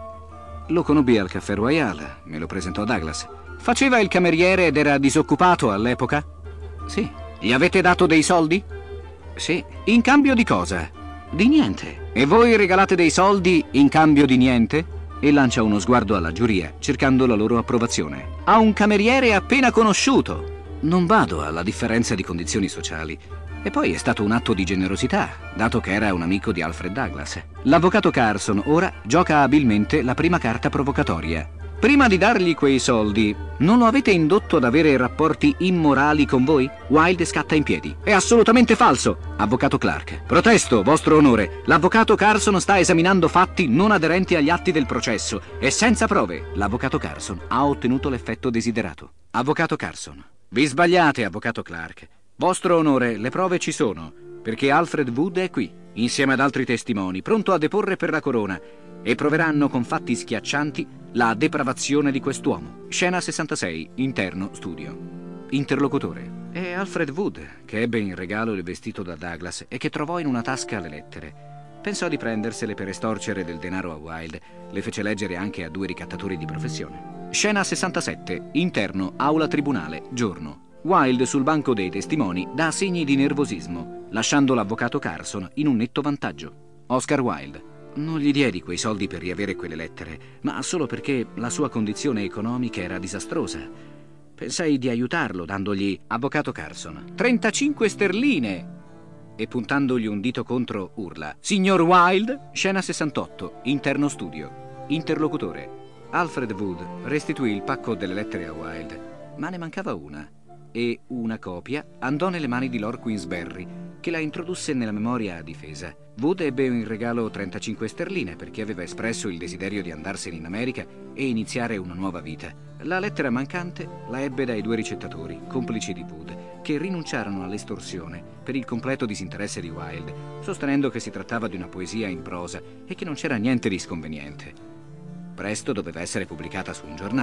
Lo conobbi al Caffè Royal, me lo presentò Douglas. Faceva il cameriere ed era disoccupato all'epoca? Sì. Gli avete dato dei soldi? Sì. In cambio di cosa? Di niente. E voi regalate dei soldi in cambio di niente? E lancia uno sguardo alla giuria, cercando la loro approvazione. A un cameriere appena conosciuto. Non bado alla differenza di condizioni sociali. E poi è stato un atto di generosità, dato che era un amico di Alfred Douglas. L'avvocato Carson ora gioca abilmente la prima carta provocatoria. Prima di dargli quei soldi, non lo avete indotto ad avere rapporti immorali con voi? Wilde scatta in piedi. È assolutamente falso! Avvocato Clark. Protesto, vostro onore. L'avvocato Carson sta esaminando fatti non aderenti agli atti del processo e senza prove. L'avvocato Carson ha ottenuto l'effetto desiderato. Avvocato Carson. Vi sbagliate, avvocato Clark. Vostro onore, le prove ci sono, perché Alfred Wood è qui, insieme ad altri testimoni, pronto a deporre per la corona, e proveranno con fatti schiaccianti la depravazione di quest'uomo. Scena sessantasei, interno, studio. Interlocutore. È Alfred Wood, che ebbe in regalo il vestito da Douglas e che trovò in una tasca le lettere. Pensò di prendersele per estorcere del denaro a Wilde. Le fece leggere anche a due ricattatori di professione. Scena sessantasette, interno, aula tribunale, giorno. Wilde sul banco dei testimoni dà segni di nervosismo, lasciando l'avvocato Carson in un netto vantaggio. Oscar Wilde. Non gli diedi quei soldi per riavere quelle lettere, ma solo perché la sua condizione economica era disastrosa. Pensai di aiutarlo dandogli... Avvocato Carson. trentacinque sterline! E puntandogli un dito contro urla. Signor Wilde? Scena sessantotto, interno studio. Interlocutore. Alfred Wood restituì il pacco delle lettere a Wilde, ma ne mancava una. E una copia andò nelle mani di Lord Queensberry, che la introdusse nella memoria a difesa. Wood ebbe in regalo trentacinque sterline perché aveva espresso il desiderio di andarsene in America e iniziare una nuova vita. La lettera mancante la ebbe dai due ricettatori, complici di Wood, che rinunciarono all'estorsione per il completo disinteresse di Wilde, sostenendo che si trattava di una poesia in prosa e che non c'era niente di sconveniente. Presto doveva essere pubblicata su un giornale.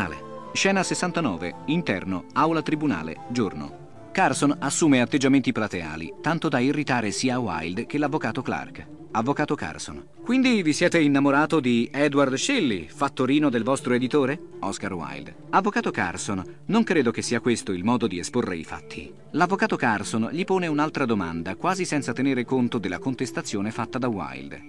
Scena sessantanove, interno, aula tribunale, giorno. Carson assume atteggiamenti plateali, tanto da irritare sia Wilde che l'avvocato Clark. Avvocato Carson. Quindi vi siete innamorato di Edward Shelley, fattorino del vostro editore? Oscar Wilde. Avvocato Carson, non credo che sia questo il modo di esporre i fatti. L'avvocato Carson gli pone un'altra domanda, quasi senza tenere conto della contestazione fatta da Wilde.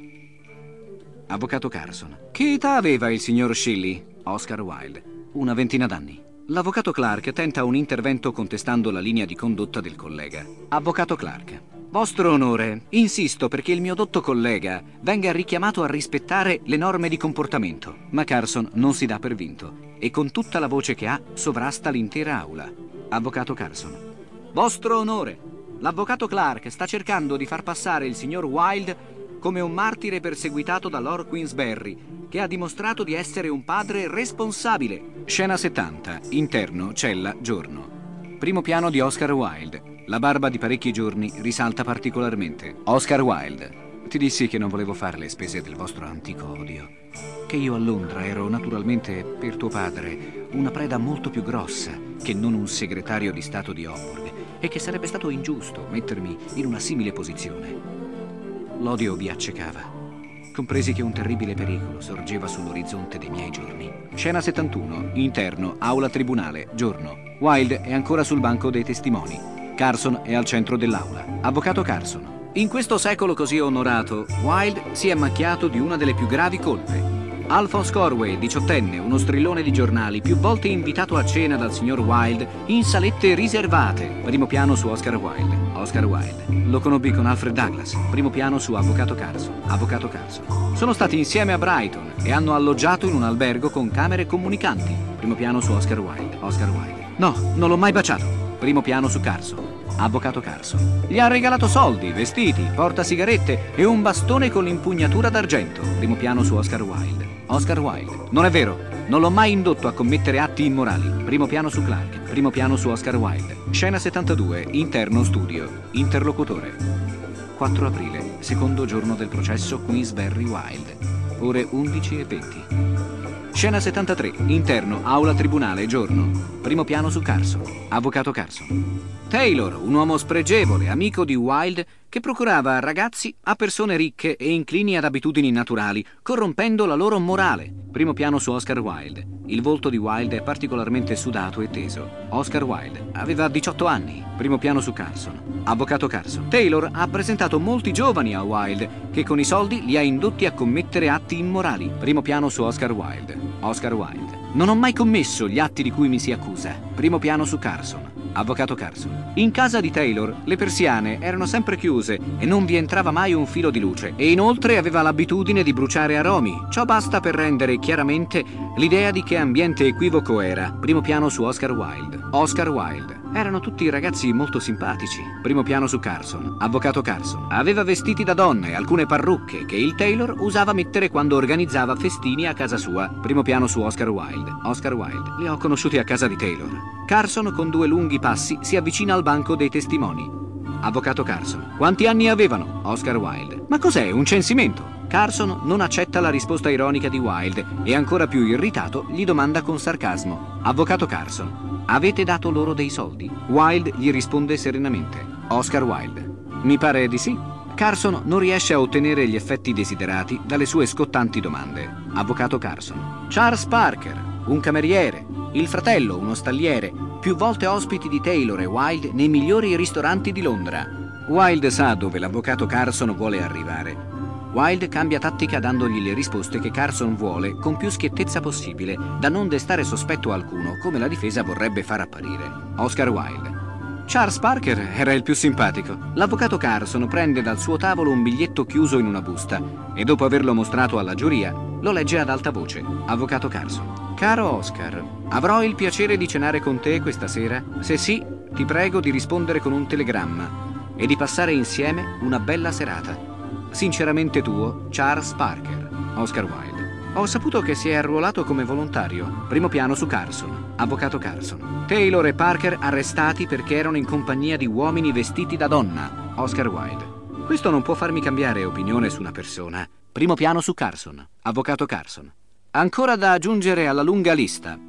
Avvocato Carson. Che età aveva il signor Shelley? Oscar Wilde. Una ventina d'anni. L'avvocato Clark tenta un intervento contestando la linea di condotta del collega. Avvocato Clark. Vostro onore, insisto perché il mio dotto collega venga richiamato a rispettare le norme di comportamento. Ma Carson non si dà per vinto e con tutta la voce che ha sovrasta l'intera aula. Avvocato Carson. Vostro onore, l'avvocato Clark sta cercando di far passare il signor Wilde come un martire perseguitato da Lord Queensberry, che ha dimostrato di essere un padre responsabile. Scena settanta, interno, cella, giorno. Primo piano di Oscar Wilde. La barba di parecchi giorni risalta particolarmente. Oscar Wilde. Ti dissi che non volevo fare le spese del vostro antico odio. Che io a Londra ero naturalmente, per tuo padre, una preda molto più grossa che non un segretario di Stato di Hobburg e che sarebbe stato ingiusto mettermi in una simile posizione. L'odio vi accecava. Compresi che un terribile pericolo sorgeva sull'orizzonte dei miei giorni. Scena settantuno, interno, aula tribunale, giorno. Wilde è ancora sul banco dei testimoni. Carson è al centro dell'aula. Avvocato Carson. In questo secolo così onorato, Wilde si è macchiato di una delle più gravi colpe. Alphonse Corway, diciottenne, uno strillone di giornali, più volte invitato a cena dal signor Wilde in salette riservate. Primo piano su Oscar Wilde. Oscar Wilde. Lo conobbi con Alfred Douglas. Primo piano su Avvocato Carson. Avvocato Carson. Sono stati insieme a Brighton e hanno alloggiato in un albergo con camere comunicanti. Primo piano su Oscar Wilde. Oscar Wilde. No, non l'ho mai baciato. Primo piano su Carson. Avvocato Carson. Gli ha regalato soldi, vestiti, portasigarette e un bastone con l'impugnatura d'argento. Primo piano su Oscar Wilde. Oscar Wilde. Non è vero. Non l'ho mai indotto a commettere atti immorali. Primo piano su Clark. Primo piano su Oscar Wilde. Scena settantadue. Interno studio. Interlocutore. quattro aprile. Secondo giorno del processo Queensberry Wilde. Ore undici e venti. Scena settantatré. Interno. Aula tribunale. Giorno. Primo piano su Carson. Avvocato Carson. Taylor, un uomo spregevole, amico di Wilde, che procurava a ragazzi a persone ricche e inclini ad abitudini naturali, corrompendo la loro morale. Primo piano su Oscar Wilde. Il volto di Wilde è particolarmente sudato e teso. Oscar Wilde aveva diciotto anni. Primo piano su Carson. Avvocato Carson. Taylor ha presentato molti giovani a Wilde, che con i soldi li ha indotti a commettere atti immorali. Primo piano su Oscar Wilde. Oscar Wilde. Non ho mai commesso gli atti di cui mi si accusa. Primo piano su Carson. Avvocato Carson. In casa di Taylor le persiane erano sempre chiuse e non vi entrava mai un filo di luce, e inoltre aveva l'abitudine di bruciare aromi. Ciò basta per rendere chiaramente l'idea di che ambiente equivoco era. Primo piano su Oscar Wilde. Oscar Wilde. Erano tutti ragazzi molto simpatici. Primo piano su Carson. Avvocato Carson. Aveva vestiti da donna e alcune parrucche che il Taylor usava mettere quando organizzava festini a casa sua. Primo piano su Oscar Wilde. Oscar Wilde. Li ho conosciuti a casa di Taylor. Carson con due lunghi passi si avvicina al banco dei testimoni. Avvocato Carson. Quanti anni avevano? Oscar Wilde. Ma cos'è, un censimento? Carson non accetta la risposta ironica di Wilde e, ancora più irritato, gli domanda con sarcasmo. Avvocato Carson. Avete dato loro dei soldi? Wilde gli risponde serenamente. Oscar Wilde. Mi pare di sì. Carson non riesce a ottenere gli effetti desiderati dalle sue scottanti domande. Avvocato Carson. Charles Parker, un cameriere, il fratello, uno stalliere, più volte ospiti di Taylor e Wilde nei migliori ristoranti di Londra. Wilde sa dove l'avvocato Carson vuole arrivare. Wilde cambia tattica dandogli le risposte che Carson vuole con più schiettezza possibile, da non destare sospetto alcuno, come la difesa vorrebbe far apparire. Oscar Wilde. Charles Parker era il più simpatico. L'avvocato Carson prende dal suo tavolo un biglietto chiuso in una busta e, dopo averlo mostrato alla giuria, lo legge ad alta voce. Avvocato Carson. Caro Oscar, avrò il piacere di cenare con te questa sera? Se sì, ti prego di rispondere con un telegramma e di passare insieme una bella serata. Sinceramente tuo, Charles Parker. Oscar Wilde. Ho saputo che si è arruolato come volontario. Primo piano su Carson. Avvocato Carson. Taylor e Parker arrestati perché erano in compagnia di uomini vestiti da donna. Oscar Wilde. Questo non può farmi cambiare opinione su una persona. Primo piano su Carson. Avvocato Carson. Ancora da aggiungere alla lunga lista.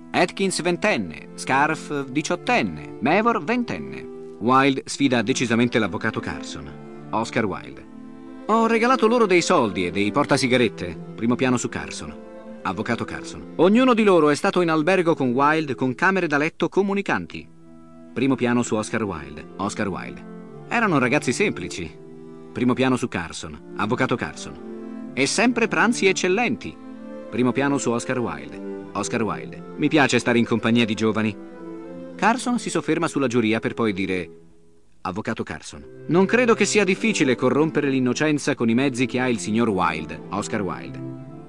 Atkins ventenne, Scarf diciottenne, Mavor ventenne. Wilde sfida decisamente l'avvocato Carson. Oscar Wilde. Ho regalato loro dei soldi e dei portasigarette. Primo piano su Carson. Avvocato Carson. Ognuno di loro è stato in albergo con Wilde con camere da letto comunicanti. Primo piano su Oscar Wilde. Oscar Wilde. Erano ragazzi semplici. Primo piano su Carson. Avvocato Carson. E sempre pranzi eccellenti. Primo piano su Oscar Wilde. Oscar Wilde. Mi piace stare in compagnia di giovani. Carson si sofferma sulla giuria per poi dire: Avvocato Carson. Non credo che sia difficile corrompere l'innocenza con i mezzi che ha il signor Wilde. Oscar Wilde.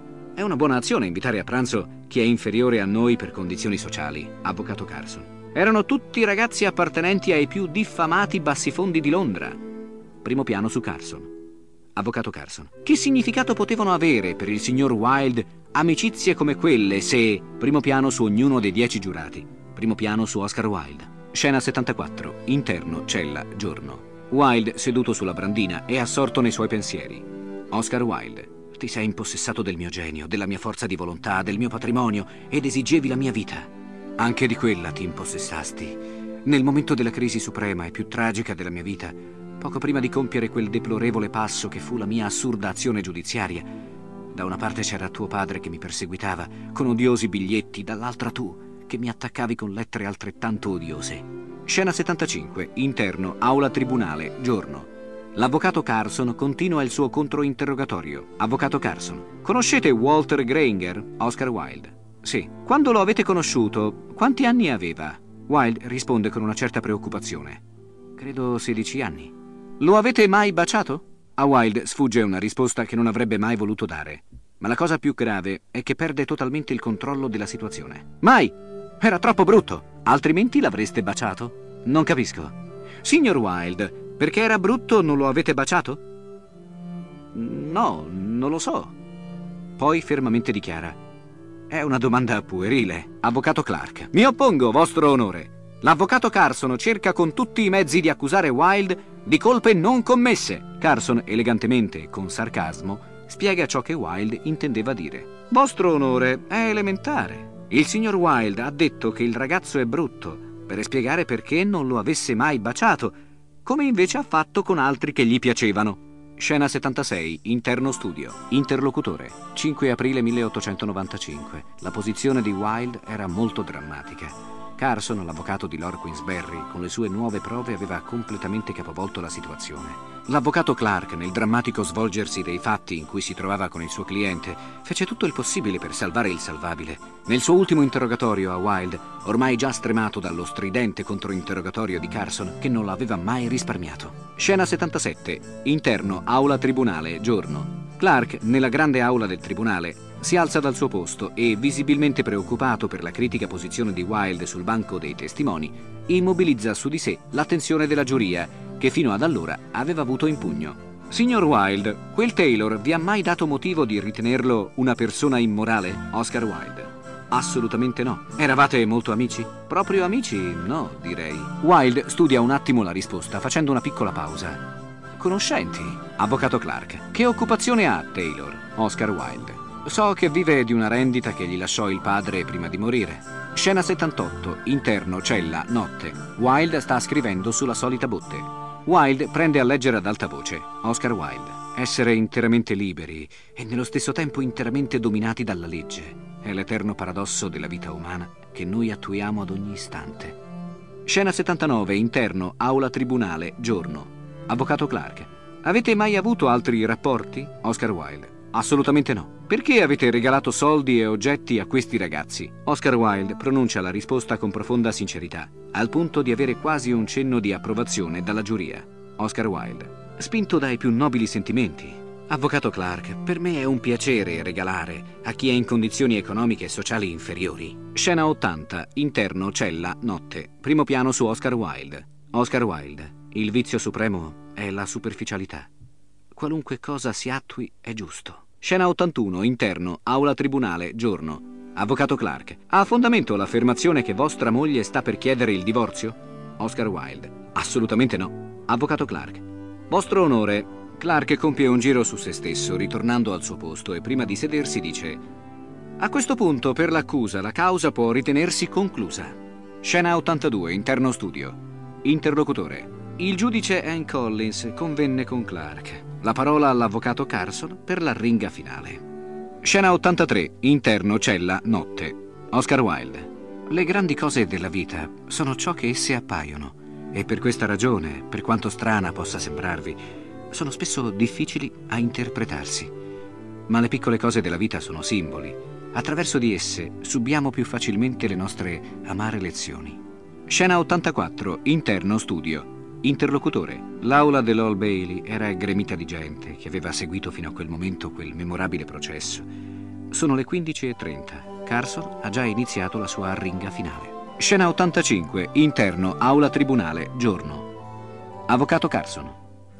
È una buona azione invitare a pranzo chi è inferiore a noi per condizioni sociali. Avvocato Carson. Erano tutti ragazzi appartenenti ai più diffamati bassifondi di Londra. Primo piano su Carson. Avvocato Carson. Che significato potevano avere per il signor Wilde amicizie come quelle se... Primo piano su ognuno dei dieci giurati. Primo piano su Oscar Wilde. Scena settantaquattro. Interno, cella, giorno. Wilde seduto sulla brandina e assorto nei suoi pensieri. Oscar Wilde. Ti sei impossessato del mio genio, della mia forza di volontà, del mio patrimonio ed esigevi la mia vita. Anche di quella ti impossessasti. Nel momento della crisi suprema e più tragica della mia vita, poco prima di compiere quel deplorevole passo che fu la mia assurda azione giudiziaria. Da una parte c'era tuo padre che mi perseguitava con odiosi biglietti, dall'altra tu che mi attaccavi con lettere altrettanto odiose. Scena settantacinque. Interno, aula tribunale, giorno. L'avvocato Carson continua il suo controinterrogatorio. Avvocato Carson. Conoscete Walter Grainger? Oscar Wilde. Sì. Quando lo avete conosciuto, quanti anni aveva? Wilde risponde con una certa preoccupazione. Credo sedici anni. Lo avete mai baciato? A Wilde sfugge una risposta che non avrebbe mai voluto dare. Ma la cosa più grave è che perde totalmente il controllo della situazione. Mai! Era troppo brutto. Altrimenti l'avreste baciato? Non capisco. Signor Wilde, perché era brutto non lo avete baciato? No, non lo so. Poi fermamente dichiara: è una domanda puerile. Avvocato Clark. Mi oppongo, vostro onore. L'avvocato Carson cerca con tutti i mezzi di accusare Wilde di colpe non commesse. Carson, elegantemente e con sarcasmo, spiega ciò che Wilde intendeva dire. Vostro onore, è elementare. Il signor Wilde ha detto che il ragazzo è brutto per spiegare perché non lo avesse mai baciato, come invece ha fatto con altri che gli piacevano. Scena settantasei. Interno studio. Interlocutore. cinque aprile milleottocentonovantacinque. La posizione di Wilde era molto drammatica. Carson, l'avvocato di Lord Queensberry, con le sue nuove prove aveva completamente capovolto la situazione. L'avvocato Clark, nel drammatico svolgersi dei fatti in cui si trovava con il suo cliente, fece tutto il possibile per salvare il salvabile. Nel suo ultimo interrogatorio a Wilde, ormai già stremato dallo stridente controinterrogatorio di Carson, che non l'aveva mai risparmiato. Scena settantasette. Interno, aula tribunale, giorno. Clark, nella grande aula del tribunale, si alza dal suo posto e, visibilmente preoccupato per la critica posizione di Wilde sul banco dei testimoni, immobilizza su di sé l'attenzione della giuria, che fino ad allora aveva avuto in pugno. Signor Wilde, quel Taylor vi ha mai dato motivo di ritenerlo una persona immorale? Oscar Wilde. Assolutamente no. Eravate molto amici? Proprio amici? No, direi. Wilde studia un attimo la risposta, facendo una piccola pausa. Conoscenti? Avvocato Clark. Che occupazione ha Taylor? Oscar Wilde. So che vive di una rendita che gli lasciò il padre prima di morire. Scena settantotto. Interno, cella, notte. Wilde sta scrivendo sulla solita botte. Wilde prende a leggere ad alta voce. Oscar Wilde. Essere interamente liberi e nello stesso tempo interamente dominati dalla legge è l'eterno paradosso della vita umana che noi attuiamo ad ogni istante. Scena settantanove. Interno, aula tribunale, giorno. Avvocato Clark. Avete mai avuto altri rapporti? Oscar Wilde. Assolutamente no. Perché avete regalato soldi e oggetti a questi ragazzi? Oscar Wilde pronuncia la risposta con profonda sincerità, al punto di avere quasi un cenno di approvazione dalla giuria. Oscar Wilde. Spinto dai più nobili sentimenti. Avvocato Clark, per me è un piacere regalare a chi è in condizioni economiche e sociali inferiori. Scena ottanta. Interno, cella, notte. Primo piano su Oscar Wilde. Oscar Wilde. Il vizio supremo è la superficialità. Qualunque cosa si attui è giusto. Scena ottantuno. Interno, aula tribunale, giorno. Avvocato Clark. Ha fondamento l'affermazione che vostra moglie sta per chiedere il divorzio? Oscar Wilde. Assolutamente no. Avvocato Clark. Vostro onore. Clark compie un giro su se stesso, ritornando al suo posto, e prima di sedersi dice: A questo punto, per l'accusa, la causa può ritenersi conclusa. Scena ottantadue, interno studio. Interlocutore. Il giudice Ann Collins convenne con Clark. La parola all'avvocato Carson per la ringa finale. Scena ottantatré, interno cella, notte. Oscar Wilde. Le grandi cose della vita sono ciò che esse appaiono, e per questa ragione, per quanto strana possa sembrarvi, sono spesso difficili a interpretarsi. Ma le piccole cose della vita sono simboli. Attraverso di esse subiamo più facilmente le nostre amare lezioni. Scena ottantaquattro, interno studio. Interlocutore. L'aula dell'Old Bailey era gremita di gente che aveva seguito fino a quel momento quel memorabile processo. Sono le quindici e trenta. Carson ha già iniziato la sua arringa finale. Scena ottantacinque, interno, aula tribunale, giorno. Avvocato Carson.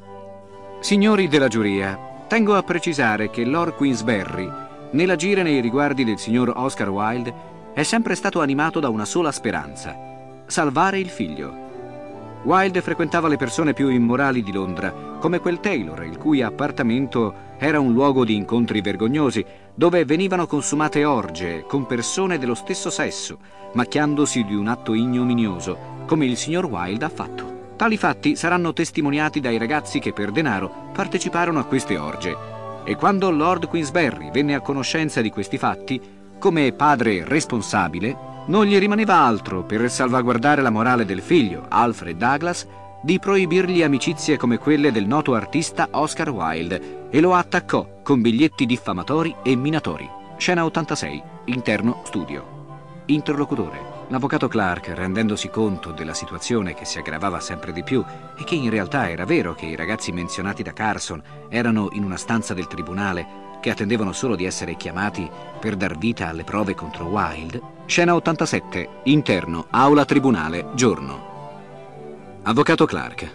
Signori della giuria, tengo a precisare che Lord Queensberry, nell'agire nei riguardi del signor Oscar Wilde, è sempre stato animato da una sola speranza: salvare il figlio. Wilde frequentava le persone più immorali di Londra, come quel Taylor, il cui appartamento era un luogo di incontri vergognosi, dove venivano consumate orge con persone dello stesso sesso, macchiandosi di un atto ignominioso, come il signor Wilde ha fatto. Tali fatti saranno testimoniati dai ragazzi che per denaro parteciparono a queste orge. E quando Lord Queensberry venne a conoscenza di questi fatti, come padre responsabile, non gli rimaneva altro, per salvaguardare la morale del figlio, Alfred Douglas, di proibirgli amicizie come quelle del noto artista Oscar Wilde, e lo attaccò con biglietti diffamatori e minatori. Scena ottantasei, interno studio. Interlocutore. L'avvocato Clark, rendendosi conto della situazione che si aggravava sempre di più e che in realtà era vero che i ragazzi menzionati da Carson erano in una stanza del tribunale che attendevano solo di essere chiamati per dar vita alle prove contro Wilde. Scena ottantasette, interno, aula tribunale, giorno. Avvocato Clark.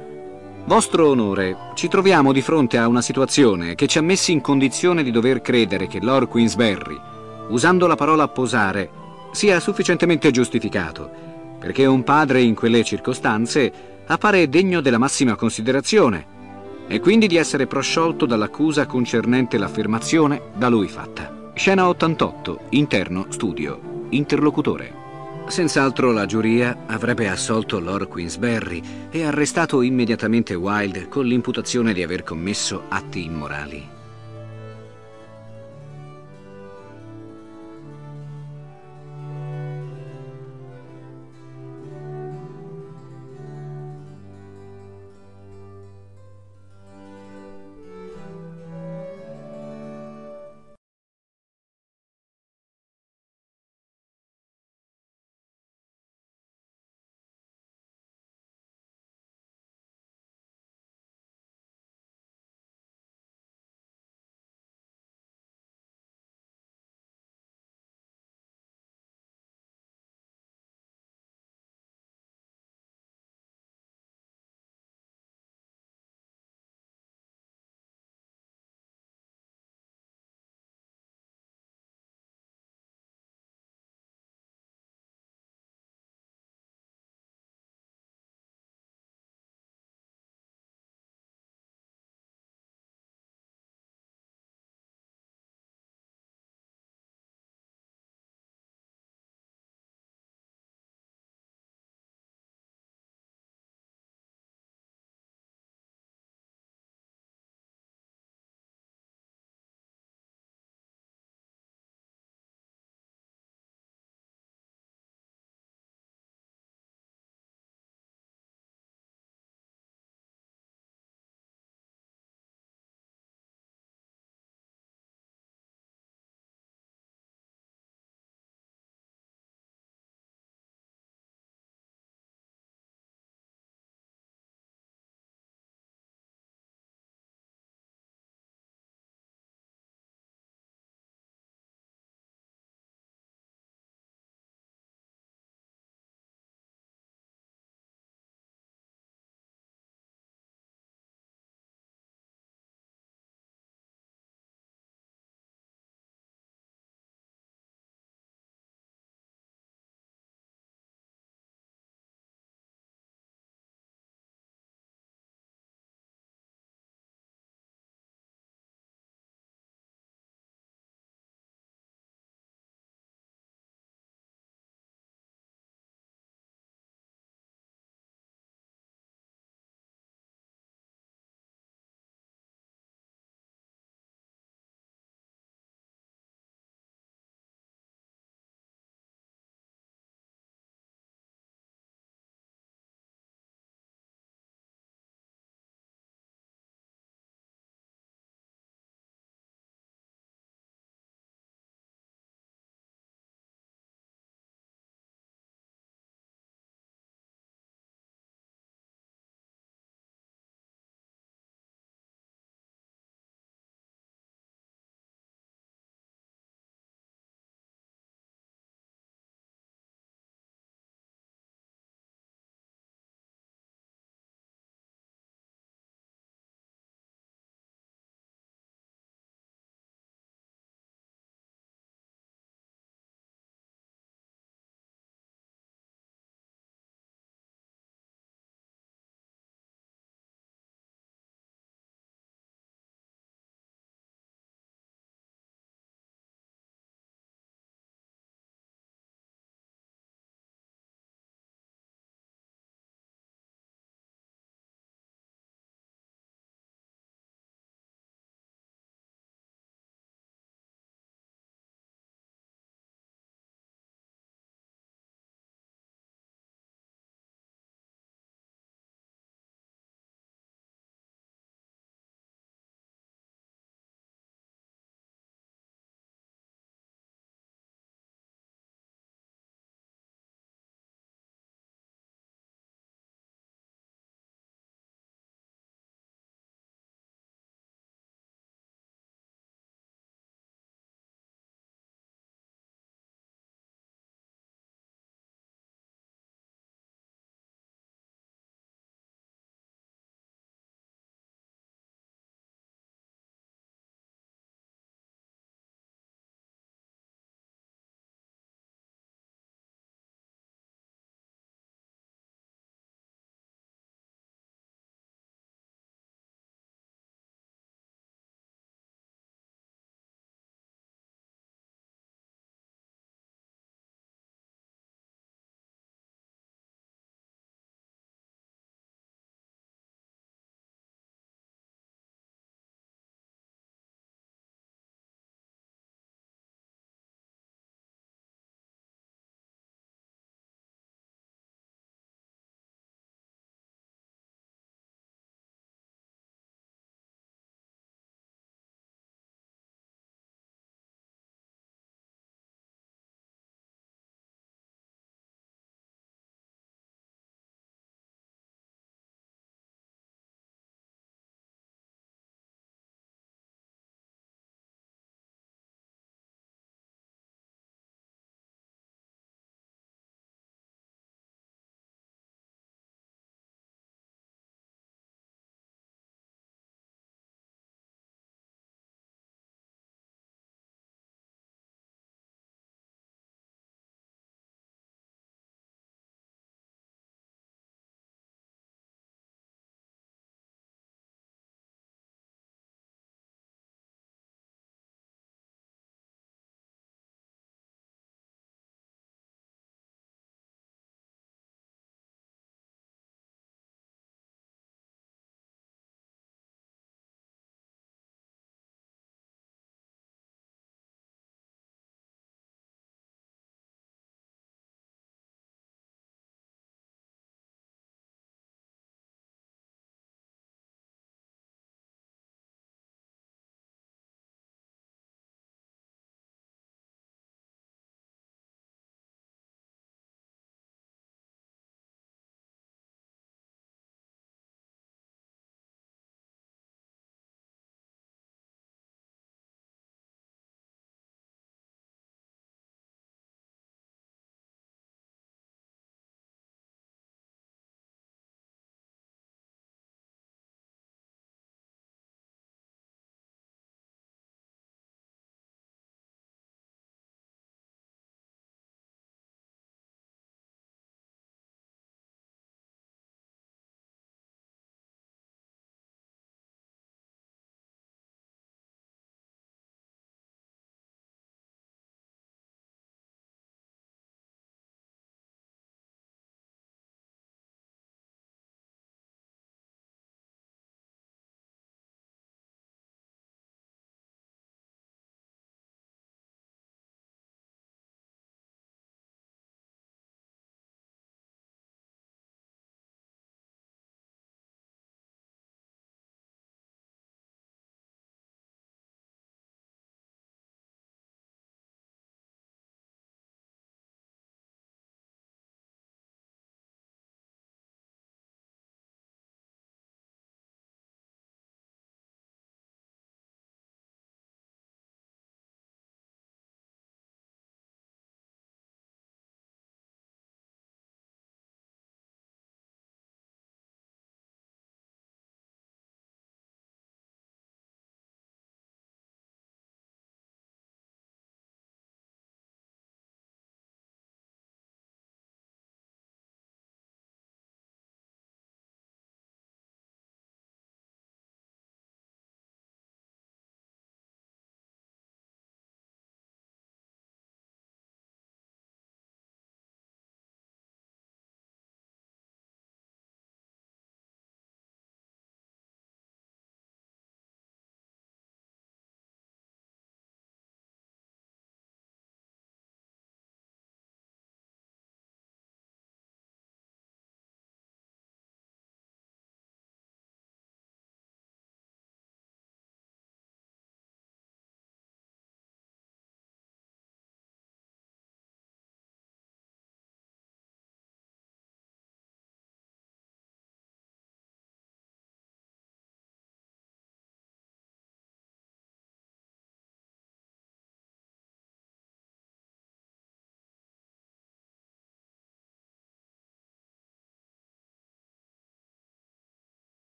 Vostro onore, ci troviamo di fronte a una situazione che ci ha messi in condizione di dover credere che Lord Queensberry, usando la parola posare, sia sufficientemente giustificato, perché un padre in quelle circostanze appare degno della massima considerazione e quindi di essere prosciolto dall'accusa concernente l'affermazione da lui fatta. Scena ottantotto, interno studio. Interlocutore. Senz'altro la giuria avrebbe assolto Lord Queensberry e arrestato immediatamente Wilde con l'imputazione di aver commesso atti immorali.